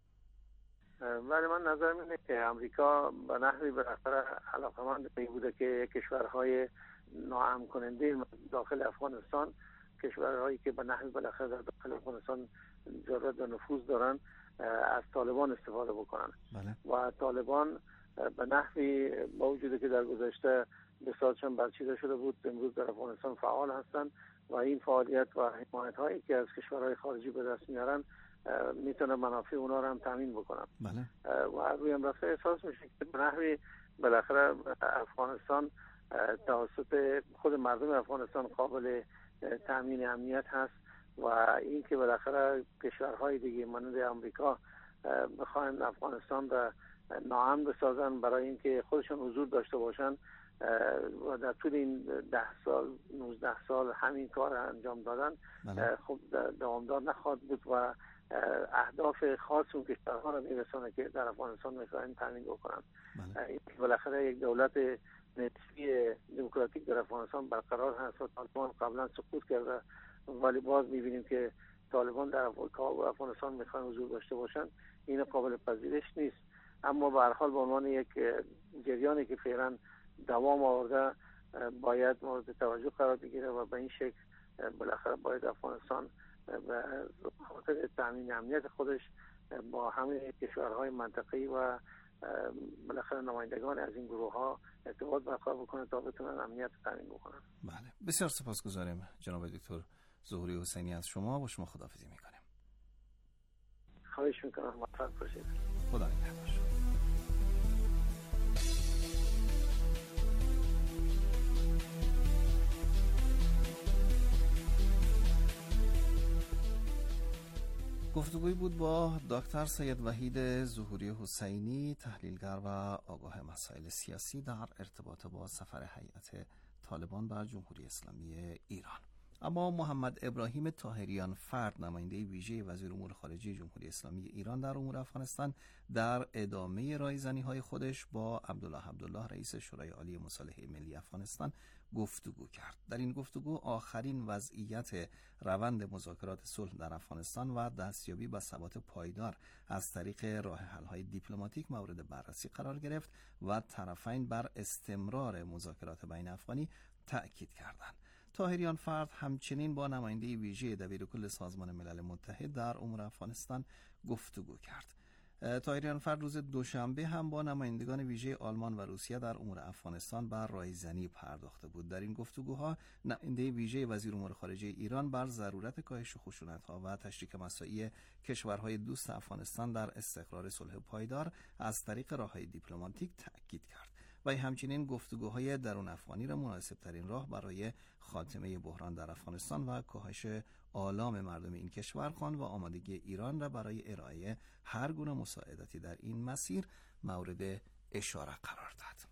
ولی من نظرم اینه که امریکا به نحوی بالاخره علاقمند به این بوده که کشورهای ناامن کننده داخل افغانستان، کشورهایی که به نحوی بالاخره در داخل افغانستان جرأت و نفوذ دارن، از طالبان استفاده بکنن. و طالبان به نحوی با وجودی که در گذشته بسیارشان برچیده شده بود، امروز در افغانستان فعال هستن و این فعالیت و حمایت هایی که از کشورهای خارجی به دست میارن میتونه منافع اونا رو هم تامین بکنن. و روی هم رفته احساس میشه که به نحوی بالاخره افغانستان توسط خود مردم افغانستان قابل تامین امنیت هست و این که بالاخره کشورهای دیگه مانند آمریکا بخواین افغانستان را ناامن بسازن برای اینکه خودشون حضور داشته باشن و در طول این 10 سال 19 سال همین کار انجام دادن، خب دوامدار نخواهد بود و اهداف خاص اون کشورها رو میرسونه که در افغانستان میخواین تامین بکنن. بالاخره یک دولت نسبی دموکراتیک در افغانستان برقرار هست و طالبان قبلا سقوط کرده، ولی باز میبینیم که طالبان در افغانستان میخوان حضور داشته باشن. این قابل پذیرش نیست، اما به هر حال به عنوان یک جریانی که فعلا دوام آورده باید مورد توجه قرار بگیره و به این شکل بالاخره باید افغانستان به خاطر تامین امنیت خودش با همه کشورهای منطقه‌ای و بالاخره نمایندگان از این گروه ها ارتباط برقرار بکنه تا بتونن امنیت تامین بکنن. بله، بسیار سپاسگزاریم جناب دکتر ظهوری حسینی از شما. با شما خداحافظی میکنیم. خواهش میکنم، موفق باشید. خدا نگهدار. گفتگویی بود با دکتر سید وحید ظهوری حسینی، تحلیلگر و آگاه مسائل سیاسی در ارتباط با سفر هیئت طالبان به جمهوری اسلامی ایران. اما محمد ابراهیم طاهریان فرد، نماینده ویژه وزیر امور خارجه جمهوری اسلامی ایران در امور افغانستان، در ادامه رایزنی‌های خودش با عبدالله رئیس شورای عالی مصالحه ملی افغانستان گفتگو کرد. در این گفتگو آخرین وضعیت روند مذاکرات صلح در افغانستان و دستیابی به ثبات پایدار از طریق راه حل‌های دیپلماتیک مورد بررسی قرار گرفت و طرفین بر استمرار مذاکرات بین افغانی تأکید کردند. طاهریان فرد همچنین با نماینده ویژه دبیرکل سازمان ملل متحد در امور افغانستان گفتگو کرد. طاهریان فرد روز دوشنبه هم با نمایندگان ویژه آلمان و روسیه در امور افغانستان بر رایزنی پرداخته بود. در این گفتگوها نماینده ویژه وزیر امور خارجه ایران بر ضرورت کاهش خشونت‌ها و تشریک مساعی کشورهای دوست افغانستان در استقرار صلح پایدار از طریق راه‌های دیپلماتیک تأکید کرد و همچنین گفتگوهای درون افغانی را مناسب‌ترین راه برای خاتمه بحران در افغانستان و کاهش آلام مردم این کشور خواند و آمادگی ایران را برای ارائه هر گونه مساعدتی در این مسیر مورد اشاره قرار داد.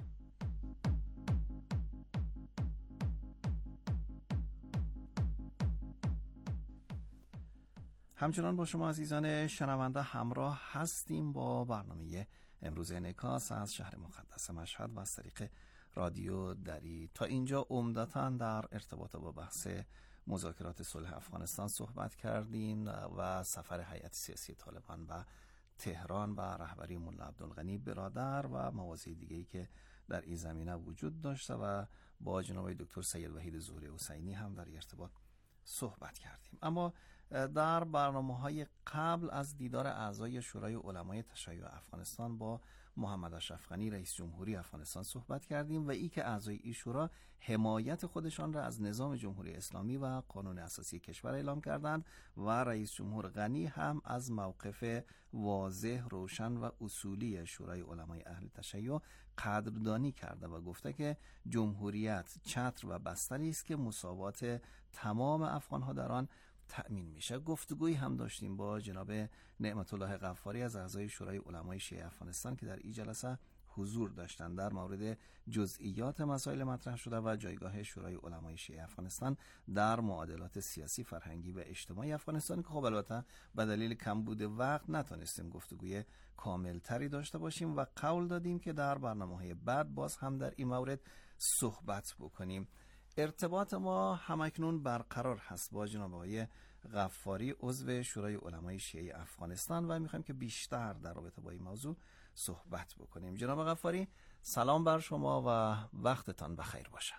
همچنان با شما عزیزان شنونده همراه هستیم با برنامه امروز انعکاس از شهر مقدس مشهد و از طریق رادیو دری. تا اینجا عمدتاً در ارتباط با بحث مذاکرات صلح افغانستان صحبت کردیم و سفر هیئت سیاسی طالبان به تهران و رهبری ملا عبدالغنی برادر و مواضیع دیگه‌ای که در این زمینه وجود داشته و با جناب دکتر سید وحید ظهری حسینی هم در ارتباط صحبت کردیم. اما در برنامه‌های قبل از دیدار اعضای شورای علمای تشیع افغانستان با محمد اشرف غنی رئیس جمهوری افغانستان صحبت کردیم و ای که اعضای این شورا حمایت خودشان را از نظام جمهوری اسلامی و قانون اساسی کشور اعلام کردند و رئیس جمهور غنی هم از موقف واضح، روشن و اصولی شورای علمای اهل تشیع قدردانی کرده و گفته که جمهوریت چتر و بستری است که مساوات تمام افغان‌ها در آن تأمین میشه. گفتگویی هم داشتیم با جناب نعمت الله غفاری از اعضای شورای علمای شیعه افغانستان که در این جلسه حضور داشتند در مورد جزئیات مسائل مطرح شده و جایگاه شورای علمای شیعه افغانستان در معادلات سیاسی، فرهنگی و اجتماعی افغانستان که خب البته به دلیل کمبود وقت نتونستیم گفتگوی کاملتری داشته باشیم و قول دادیم که در برنامه‌های بعد باز هم در این مورد صحبت بکنیم. ارتباط ما همکنون برقرار هست با جناب آقای غفاری عضو شورای علمای شیعه افغانستان و میخوایم که بیشتر در رابطه با این موضوع صحبت بکنیم. جناب غفاری سلام بر شما و وقتتان بخیر باشه.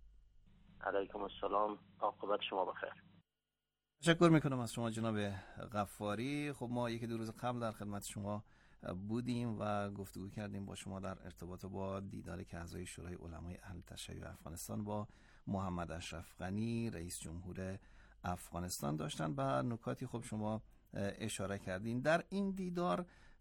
علیکم السلام، عاقبت شما بخیر. تشکر میکنم از شما جناب غفاری. خب ما یکی دو روز قبل در خدمت شما بودیم و گفتگو کردیم با شما در ارتباط با دیداری که اعضای شورای علمای اهل تشیع افغانستان با محمد اشرف غنی رئیس جمهور افغانستان داشتن. به نکاتی خب شما اشاره کردین. در این دیدار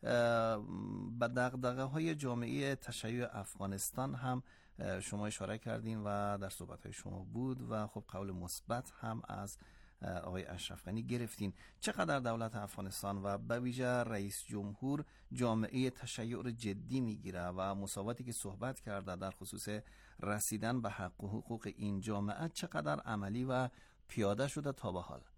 به دغدغه‌های جامعه تشیع افغانستان هم شما اشاره کردین و در صحبت‌های شما بود و خب قول مثبت هم از آقای اشرف غنی گرفتین. چقدر دولت افغانستان و به ویژه رئیس جمهور جامعه تشیع رو جدی میگیره و مساواتی که صحبت کرده در خصوص رسیدن به حق و حقوق این جامعه چقدر عملی و پیاده شده تا به حال؟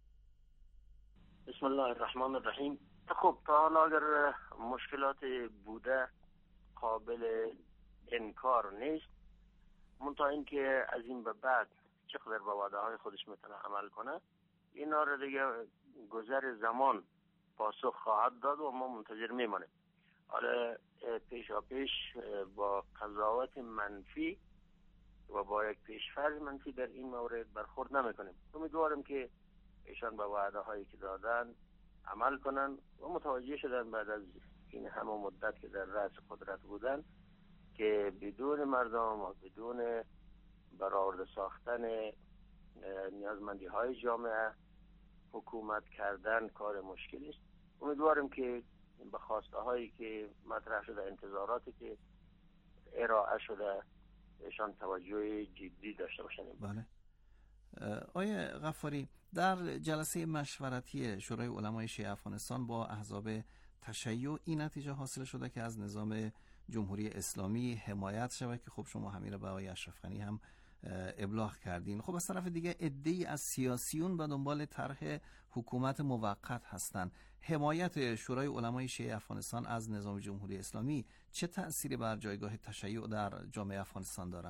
بسم الله الرحمن الرحیم. خب تا حالا اگر مشکلات بوده قابل انکار نیست، منتها اینکه از این به بعد چقدر با وعده های خودش میتونه عمل کنه اینا رو دیگه گذر زمان پاسخ خواهد داد و ما منتظر میمانیم. حالا پیشا پیش با قضاوت منفی و با یک پیشفرض منفی در این مورد برخورد نمیکنیم. امیدوارم که ایشان با وعده هایی که دادن عمل کنن و متوجه شدن بعد از این همه مدت که در رأس قدرت بودن که بدون مردم و بدون برآورده ساختن نیازمندی های جامعه حکومت کردن کار مشکلی است. امیدوارم که به خواسته هایی که مطرح شده، انتظاراتی که ارائه شده ایشان توجه جدی داشته باشن. بله. آقای غفاری، در جلسه مشورتی شورای علمای شیعه افغانستان با احزاب تشیع این نتیجه حاصل شده که از نظام جمهوری اسلامی حمایت شود که خب شما همین رو به آقای اشرف غنی هم ابلاغ کردین. خب از طرف دیگه عده‌ای از سیاسیون به دنبال طرح حکومت موقت هستند. حمایت شورای علمای شیعه افغانستان از نظام جمهوری اسلامی چه تأثیری بر جایگاه تشیع در جامعه افغانستان داره؟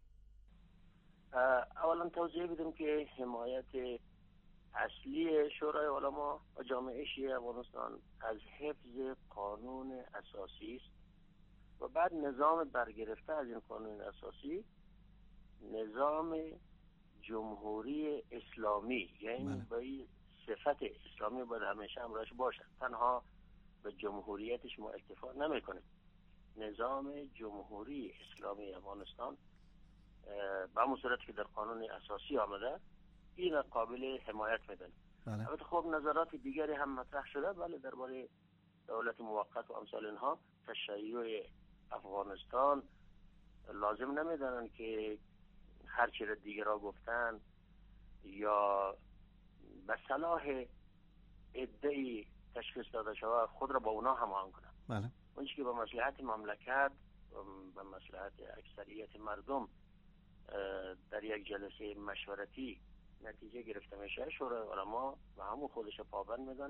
اولا توضیح بدم که حمایت اصلی شورای علما و جامعه شیعه افغانستان از حفظ قانون اساسی است و بعد نظام برگرفته از این قانون اساسی نظام جمهوری اسلامی، یعنی با این صفت اسلامی باید همیشه همراهش باشه. تنها به جمهوریتش ما اکتفا نمیکنیم. نظام جمهوری اسلامی افغانستان به همون صورت که در قانون اساسی آمده این قابل حمایت میدن. البته خب نظرات دیگری هم مطرح شده، ولی درباره دولت موقت و امثال اینها تشیع افغانستان لازم نمیدانن که هر چی را دیگر را گفتن یا به صلاح ادعی تشخیص داده شود خود را با اونا هماهنگ کنن. بله. اونچه که به مصلحت مملکت به مصلحت اکثریت مردم در یک جلسه مشورتی نتیجه گرفته میشه، شورای علما و همون خودش پابند میدانه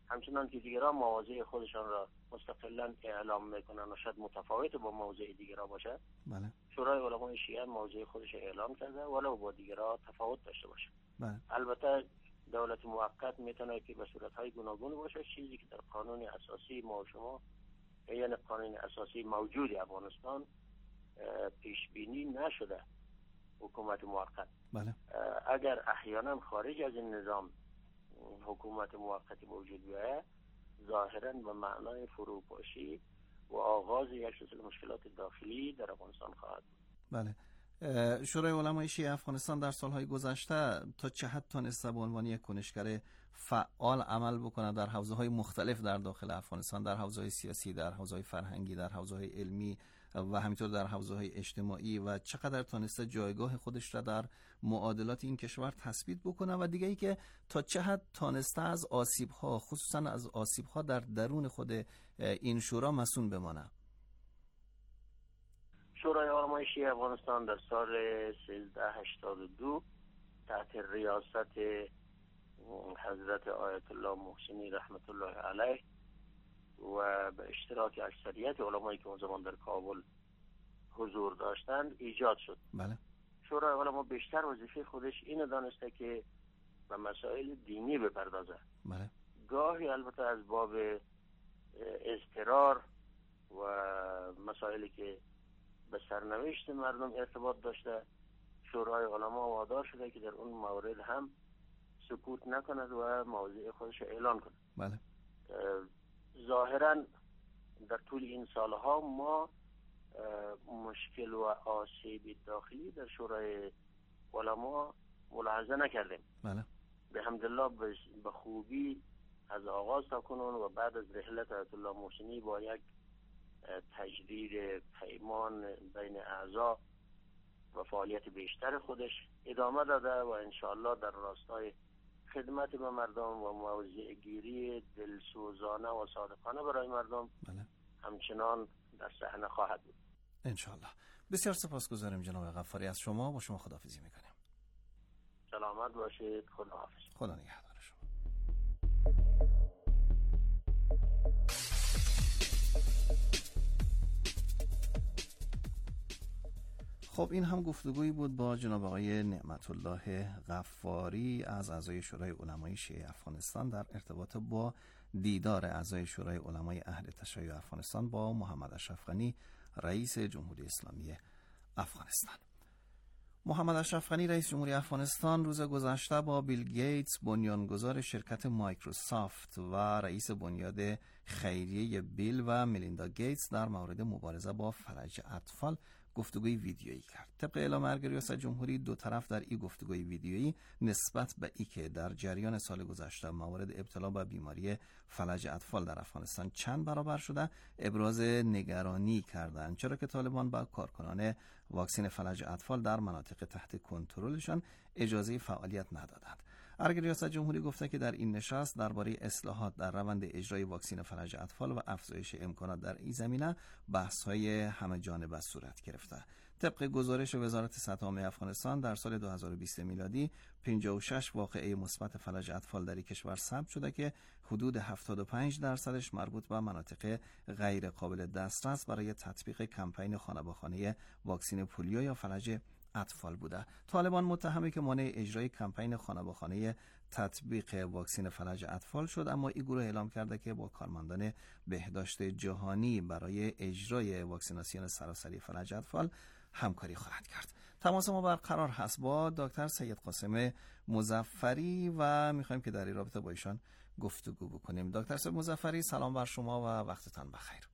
همچنان که دیگران مواضع خودشان را مستقلا اعلام میکنن و شاید متفاوت با موضع دیگران باشه. بله. شورای علمای شیعه موضع خودش اعلام کرده ولو با دیگران تفاوت داشته باشه. بله. البته دولت موقت میتونه که به صورت‌های گوناگون باشه، چیزی که در قانون اساسی ما و شما یعنی قانون اساسی موجود افغانستان پیش بینی نشده. حکومت موقت بله. اگر احیانا خارج از این نظام حکومت موقتی موجود بیاید، ظاهرا به معنای فروپاشی و آغاز یک سلسله مشکلات داخلی در افغانستان خواهد بود. بله. شورای علمای شیعه افغانستان در سالهای گذشته تا چه حد تانسته به عنوان یک کنشگر فعال عمل بکنه در حوزه‌های مختلف در داخل افغانستان، در حوزه‌های سیاسی، در حوزه‌های فرهنگی، در حوزه‌های علمی و همینطور در حوزه‌های اجتماعی و چقدر تانسته جایگاه خودش را در معادلات این کشور تثبیت بکنه و دیگه ای که تا چه حد تانسته از آسیب‌ها، خصوصا از آسیب‌ها در درون خود این شورا مسئول بمانه. شورای علمای شیعه افغانستان در سال 1382 تحت ریاست حضرت آیت الله محسنی رحمت الله علیه و به اشتراک اکثریت علمایی که اون زمان در کابل حضور داشتند ایجاد شد. بله. شورای علما بیشتر وظیفه خودش اینو دانسته که به مسائل دینی بپردازه. بله. گاهی البته از باب اضطرار و مسائلی که به سرنوشت مردم ارتباط داشته، شورای علما وادار شده که در اون مورد هم سکوت نکند و موضع خودش اعلان کند. بله. ظاهرا در طول این سالها ما مشکل و آسیب داخلی در شورای علما ملاحظه نکردیم. بله. به حمدالله به خوبی از آغاز تا کنون و بعد از رحلت آیت الله محسنی با یک تجدید پیمان بین اعضا و فعالیت بیشتر خودش ادامه داده و انشاءالله در راستای خدمت به مردم و موضع گیری دلسوزانه و صادقانه برای مردم بله. همچنان در صحنه خواهد بود انشاءالله. بسیار سپاسگزاریم جناب غفاری از شما. با شما خداحافظی میکنیم. سلامت باشید. خداحافظ. خدا نگهدار شما. خب این هم گفتگویی بود با جناب آقای نعمت الله غفاری از اعضای شورای علمای شیعه افغانستان در ارتباط با دیدار اعضای شورای علمای اهل تشیع افغانستان با محمد اشرف غنی رئیس جمهوری اسلامی افغانستان. محمد اشرف غنی رئیس جمهوری افغانستان روز گذشته با بیل گیتس بنیانگذار شرکت مایکروسافت و رئیس بنیاد خیریه بیل و میلیندا گیتس در مورد مبارزه با فلج اطفال گفتگوی ویدیویی کرد. طبق اعلام ریاست جمهوری دو طرف در این گفتگوی ویدیویی نسبت به ای که در جریان سال گذشته موارد ابتلا به بیماری فلج اطفال در افغانستان چند برابر شده ابراز نگرانی کردند، چرا که طالبان با کارکنان واکسن فلج اطفال در مناطق تحت کنترلشان اجازه فعالیت ندادند. ریاست جمهوری گفته که در این نشست درباره اصلاحات در روند اجرای واکسن فلج اطفال و افزایش امکانات در این زمینه بحث‌های همه جانبه صورت گرفته. طبق گزارش وزارت صحت عامه افغانستان در سال 2020 میلادی 56 واقعه مثبت فلج اطفال در کشور ثبت شده که حدود 75% مربوط به مناطق غیر قابل دسترس برای تطبیق کمپین خانه به خانه واکسن پولیو یا فلج اطفال بوده. طالبان متهمه که مانع اجرای کمپین خانه به خانه تطبیق واکسن فلج اطفال شد، اما این گروه اعلام کرده که با کارمندان بهداشت جهانی برای اجرای واکسیناسیون سراسری فلج اطفال همکاری خواهد کرد. تماس ما برقرار هست با دکتر سید قاسم مظفری و میخوایم که در این رابطه با ایشان گفتگو بکنیم. دکتر سید مظفری سلام بر شما و وقتتان بخیر.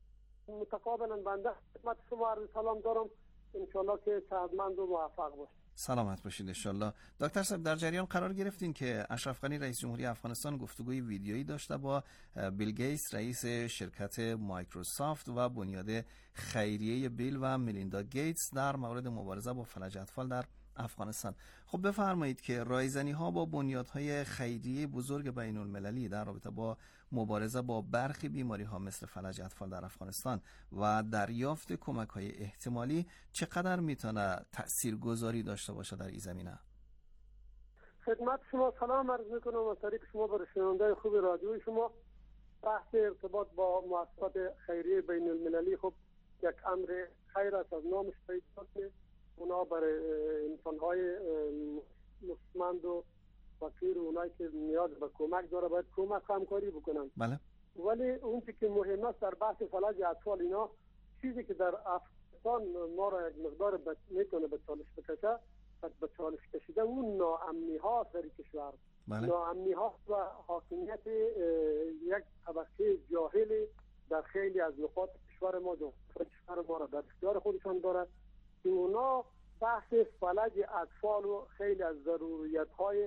متقابلا بنده خدمت شما عرض سلام دارم. انشالله که صحتمند و موفق باشید. سلامت باشید انشالله. دکتر صاحب در جریان قرار گرفتین که اشرف غنی رئیس جمهوری افغانستان گفتگوی ویدیویی داشته با بیل گیتس رئیس شرکت مایکروسافت و بنیاد خیریه بیل و میلیندا گیتس در مورد مبارزه با فلج اطفال در افغانستان. خب بفرمایید که رایزنی ها با بنیادهای خیریه بزرگ بین المللی در رابطه با مبارزه با برخی بیماری ها مثل فلج اطفال در افغانستان و دریافت کمک های احتمالی چقدر میتونه تأثیرگذاری داشته باشه در این زمینه؟ خدمت شما سلام عرض میکنم از طریق شما به شنونده خوب رادیوی شما. بحث ارتباط با مؤسسات خیریه بین المللی خب یک امر خیر است، از نامش پیدا که اونا برای انسانهای مستمند و فقیر و اونایی که نیاز به کمک داره باید کمک همکاری بکنن. بله. ولی اون که مهم است در بحث فلج اطفال اینا چیزی که در افغانستان ما را یک مقدار میتونه به چالش بکشه، به چالش کشیده اون ناامنی ها در کشور. بله. ناامنی ها و حاکمیت یک طبقه جاهل در خیلی از نقاط کشور ما را در اختیار خودشان داره که اونا بحث فلج اطفال و خیلی از ضروریت های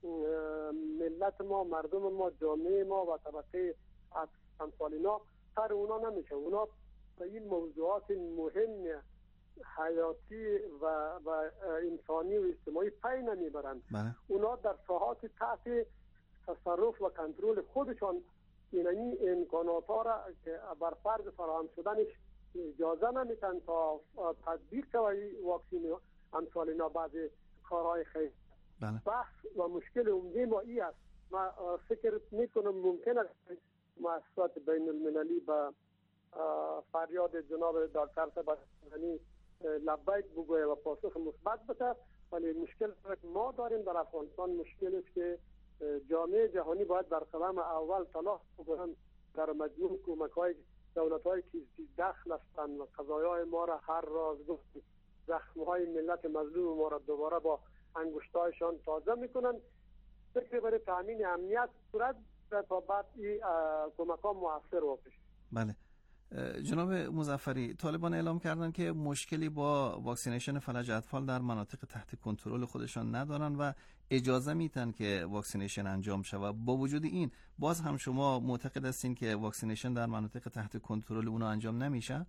ملت ما، مردم ما، جامعه ما و طبقه امثالینا سر اونا نمیشه. اونا به این موضوعات مهم حیاتی و انسانی و اجتماعی پی نمیبرند. اونا در ساحات تحت تصرف و کنترل خودشان این امکانات ها را که بر فرد فراهم شدنش اجازه نمیتن تا تطبیق شوی واکسین امثالینا بعض کارهای خیر. بحث و مشکل عمده ما ای است. ما فکر میکنم ممکن است مؤسسات بین المللی با فریاد جناب دکتر سبحانی لبیک بگویه و پاسخ مثبت بده، ولی مشکل که ما داریم در افغانستان مشکل است که جامعه جهانی باید در قدم اول تلاش بکنن در مجموع کمک‌های دولت‌های که دخل هستند و قضایای ما را هر راز گفت زخم‌های ملت مظلوم ما را دوباره با انگشتایشان تازه میکنن. فکر برای تامین امنیت صورت تا بعد این کمک‌ها مؤثر واقع شد. بله. جناب مظفری، طالبان اعلام کردن که مشکلی با واکسینیشن فلج اطفال در مناطق تحت کنترل خودشان ندارن و اجازه میدن که واکسینیشن انجام شود. با وجود این باز هم شما معتقد هستین که واکسینیشن در مناطق تحت کنترل اونا انجام نمیشه؟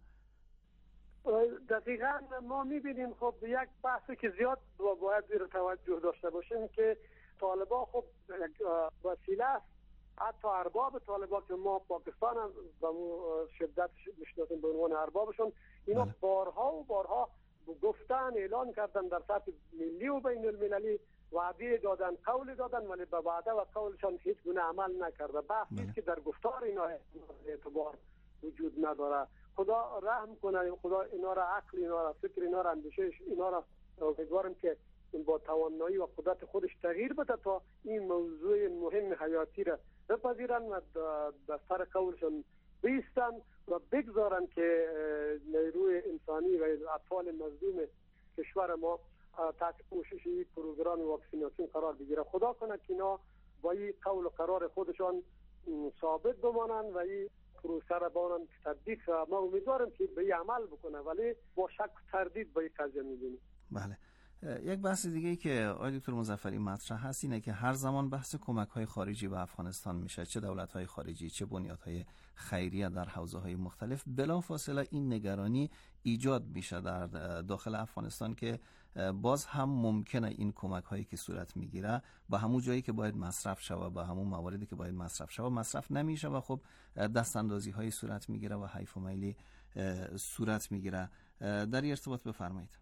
دقیقاً ما میبینیم خب یک بحثی که زیاد باید زیر توجه داشته باشیم که طالبان خب وسیله است. حتی ارباب طالبان که ما پاکستان هم به شدت میشناسیم به عنوان اربابشون، اینا بارها گفتن اعلان کردن در سطح ملی و بین المللی، وعده دادن، قول دادن، ولی به وعده و قولشان هیچ گونه عمل نکرده. بحثی که در گفتار اینا اعتبار وجود نداره. خدا رحم کنه، خدا اینا را عقل، اینا را فکر، اینا را اندیشه، اینا را امیدوارم که با توانایی و قدرت خودش تغییر بده تا این موضوع مهم حیاتی را بپذیرن و در سر قولشون بیستن و بگذارن که نیروی انسانی و اطفال مظلوم کشور ما تحت پوشش این پروگرام واکسیناسیون قرار بگیره. خدا کنه که اینا با این قول و قرار خودشان ثابت بمانن و این پروسه را بانن تطبیق. ما امیدوارم که به این عمل بکنه، ولی با شک و تردید به این قضیه می‌بینیم. بله. یک بحث دیگه که آقای دکتر مظفری مطرح هست اینه که هر زمان بحث کمک‌های خارجی به افغانستان میشه، چه دولت‌های خارجی چه بنیادهای خیریه در حوزه‌های مختلف، بلافاصله این نگرانی ایجاد میشه در داخل افغانستان که باز هم ممکنه این کمک‌هایی که صورت میگیره به همون جایی که باید مصرف شوه، به همون مواردی که باید مصرف شوه مصرف نمیشه و خب دستاندازی‌هایی صورت میگیره و حیف و میلی صورت میگیره. در ارتباط بفرمایید.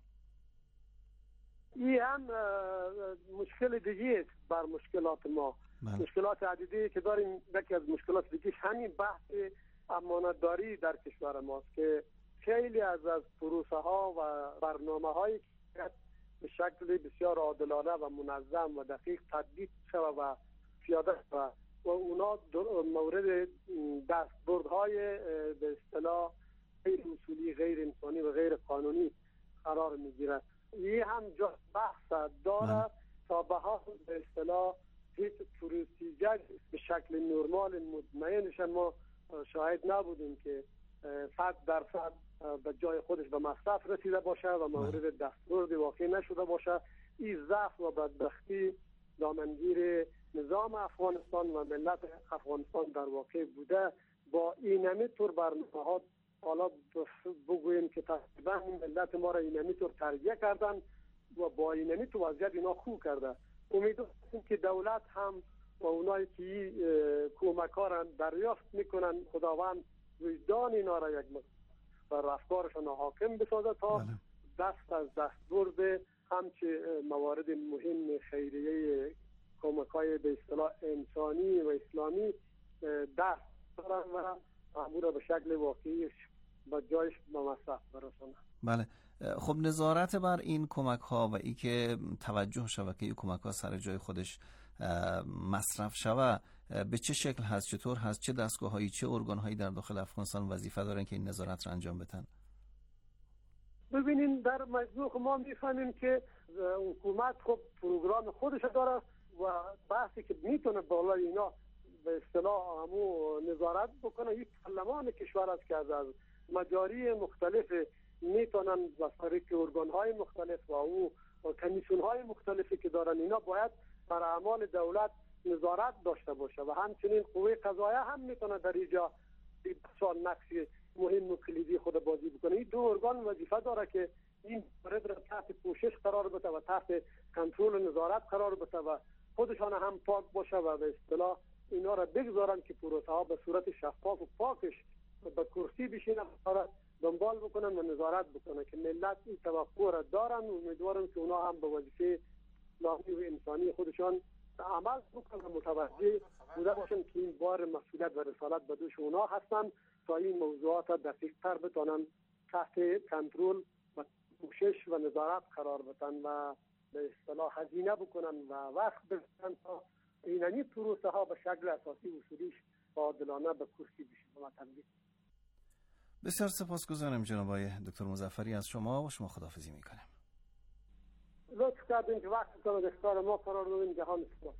این هم مشکل دیگه است بر مشکلات ما. مشکلات عدیدی که داریم، یکی از مشکلات دیگه همین بحث امانتداری در کشور ماست که خیلی از پروسه ها و برنامه هایی که به شکل بسیار عادلانه و منظم و دقیق تطبیق شود و پیاده شود و اونا مورد دستبردهای به اصطلاح غیر اصولی، غیر انسانی و غیر قانونی قرار میگیره. این هم جا بحث داره تا به حال به اصطلاح هیچ پروسیجر به شکل نرمال مطمئنش ما شاهد نبودیم که 100% به جای خودش به مصرف رسیده باشه و مورد دستبرد واقع نشده باشه. این ضعف و بدبختی دامنگیر نظام افغانستان و ملت افغانستان در واقع بوده. با اینمی طور برنامه‌ها حالا بگوییم که تقریبا ملت ما را اینمی طور تربیه کردن و با اینمی تو وضعیت اینا خوب کرده. امیدوارم که دولت هم و اونایی که کمک‌ها را دریافت میکنن خداوند وجدان اینا را یک بر افکارشان حاکم بسازه تا دست از دستبرد همچه موارد مهم خیریه کمک‌های به اصطلاح انسانی و اسلامی دست دارن و امور را به شکل واقعی با جایش به مصرف برسانن. بله. خب نظارت بر این کمک ها و ای که توجه شبکه این کمک ها سر جای خودش مصرف شوه به چه شکل هست، چطور هست، چه دستگاه هایی، چه ارگان هایی در داخل افغانستان وظیفه دارن که این نظارت را انجام بدن؟ ببینین در مجموع ما میفهمیم که حکومت خب پروگرام خودش داره و بحثی که میتونه بالای اینا به اصطلاح همو نظارت بکنه این پارلمان کشور است که از مجاری مختلف میتونن و طریق ارگان‌های مختلف و او کمیسیون‌های مختلفی که دارن اینا باید بر اعمال دولت نظارت داشته باشه و همچنین قوه قضاییه هم میتونه در اینجا بسیار نقش مهم و کلیدی خود بازی بکنه. این دو ارگان وظیفه داره که این مورد را تحت پوشش قرار بده و تحت کنترل نظارت قرار بده و خودشان هم پاک باشه و به اصطلاح اینا را بگذارن که پروسه ها به صورت شفاف و پاکش به کرسی بشینن دنبال بکنن و نظارت بکنن که ملت این توقع را دارن و امیدوارم که اونا هم به وظیفه اسلامی و انسانی خودشان عمل بکنن و متوجه بوده باشن که این بار مسئولیت و رسالت به دوش اونا هستن تا این موضوعات دقیق تر بتونن تحت کنترل و پوشش و نظارت قرار بدن و به اصطلاح هزینه بکنن و وقت بذارن تا اینانی پروسه ها به شکل اساسی اصولیش عادلانه به کرسی بشین و تطبیق. بسیار سپاسگزارم جناب آقای دکتر مظفری از شما و شما خداحافظی میکنم. لطف کردین که وقتتون در اختیار ما قرار دادین. جهان سپاس.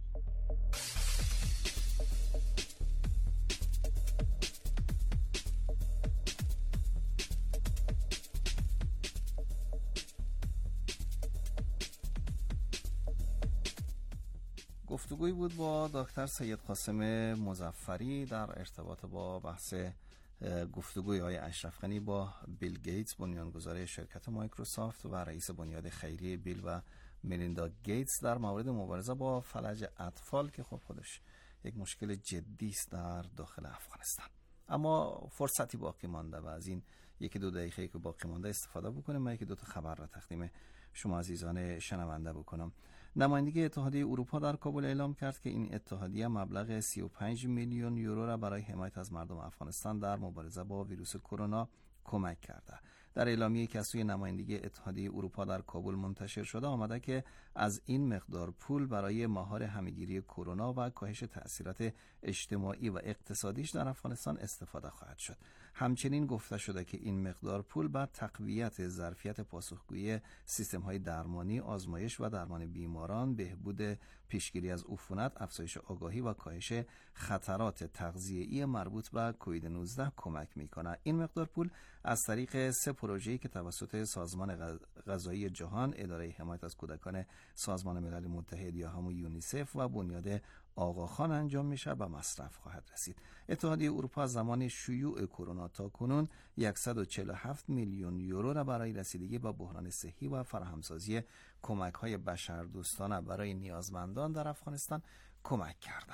گفتگویی بود با دکتر سید قاسم مظفری در ارتباط با بحث گفتگوی آقای اشرف غنی با بیل گیتس بنیانگذار شرکت مایکروسافت و رئیس بنیاد خیریه بیل و ملیندا گیتس در مورد مبارزه با فلج اطفال که خب خودش یک مشکل جدی است در داخل افغانستان. اما فرصتی باقی مانده و از این یکی دو دقیقه که باقی مانده استفاده بکنیم و یکی دو تا خبر را تقدیم شما عزیزان شنونده بکنم. نمایندگی اتحادیه اروپا در کابل اعلام کرد که این اتحادیه مبلغ 35 میلیون یورو را برای حمایت از مردم افغانستان در مبارزه با ویروس کرونا کمک کرده. در اعلامیه‌ای که از سوی نمایندگی اتحادیه اروپا در کابل منتشر شده آمده که از این مقدار پول برای مهار همه‌گیری کرونا و کاهش تأثیرات اجتماعی و اقتصادیش در افغانستان استفاده خواهد شد. همچنین گفته شده که این مقدار پول به تقویت ظرفیت پاسخگویی سیستم‌های درمانی، آزمایش و درمان بیماران، بهبود پیشگیری از عفونت، افزایش آگاهی و کاهش خطرات تغذیه‌ای مربوط به کووید 19 کمک می‌کند. این مقدار پول از طریق 3 پروژه‌ای که توسط سازمان غذایی جهان، اداره حمایت از کودکان سازمان ملل متحد یا همون یونیسف و بنیاد آقاخان انجام میشه به مصرف خواهد رسید. اتحادیه اروپا زمان شیوع کرونا تا کنون 147 میلیون یورو را برای رسیدگی به بحران صحی و فراهمسازی کمک‌های بشردوستانه برای نیازمندان در افغانستان کمک کرده.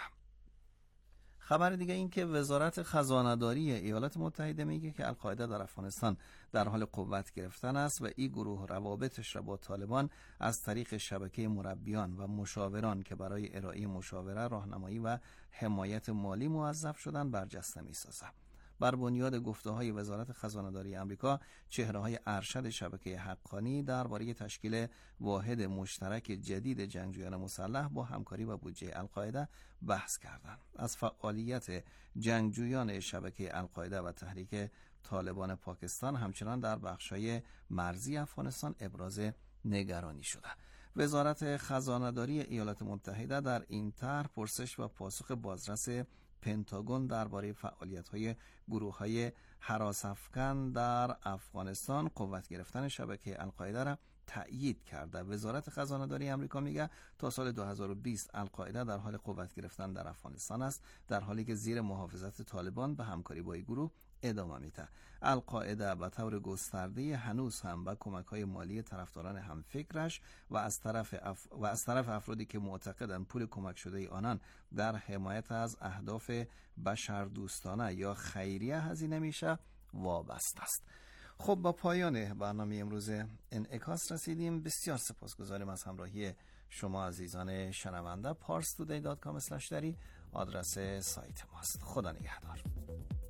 خبر دیگه این که وزارت خزانه‌داری ایالات متحده میگه که القاعده در افغانستان در حال قوت گرفتن است و این گروه روابطش را با طالبان از طریق شبکه مربیان و مشاوران که برای ارائه مشاوره، راهنمایی و حمایت مالی موظف شدن برجسته میسازد. بر بنیاد گفته‌های وزارت خزانه‌داری آمریکا، چهره‌های ارشد شبکه حقانی درباره تشکیل واحد مشترک جدید جنگجویان مسلح با همکاری و بودجه القاعده بحث کردند. از فعالیت جنگجویان شبکه القاعده و تحریک طالبان پاکستان همچنان در بخش‌های مرزی افغانستان ابراز نگرانی شده. وزارت خزانه‌داری ایالات متحده در این طرح پرسش و پاسخ بازرس پنتاگون درباره فعالیت‌های گروه‌های هراس‌افکن در افغانستان قوت گرفتن شبکه القاعده را تأیید کرده. وزارت خزانه‌داری آمریکا میگه تا سال 2020 القاعده در حال قوت گرفتن در افغانستان است، در حالی که زیر محافظت طالبان به همکاری با این گروه ادامه میده. القاعده به طور گسترده هنوز هم با کمک‌های مالی طرفداران همفکرش و از طرف افرادی که معتقدند پول کمک شده آنان در حمایت از اهداف بشردوستانه یا خیریه هزینه میشه وابسته است. خب با پایان برنامه امروز انعکاس رسیدیم. بسیار سپاسگزارم از همراهی شما عزیزان شنونده parstoday.com/دری آدرس سایت ماست. خدا نگهدار.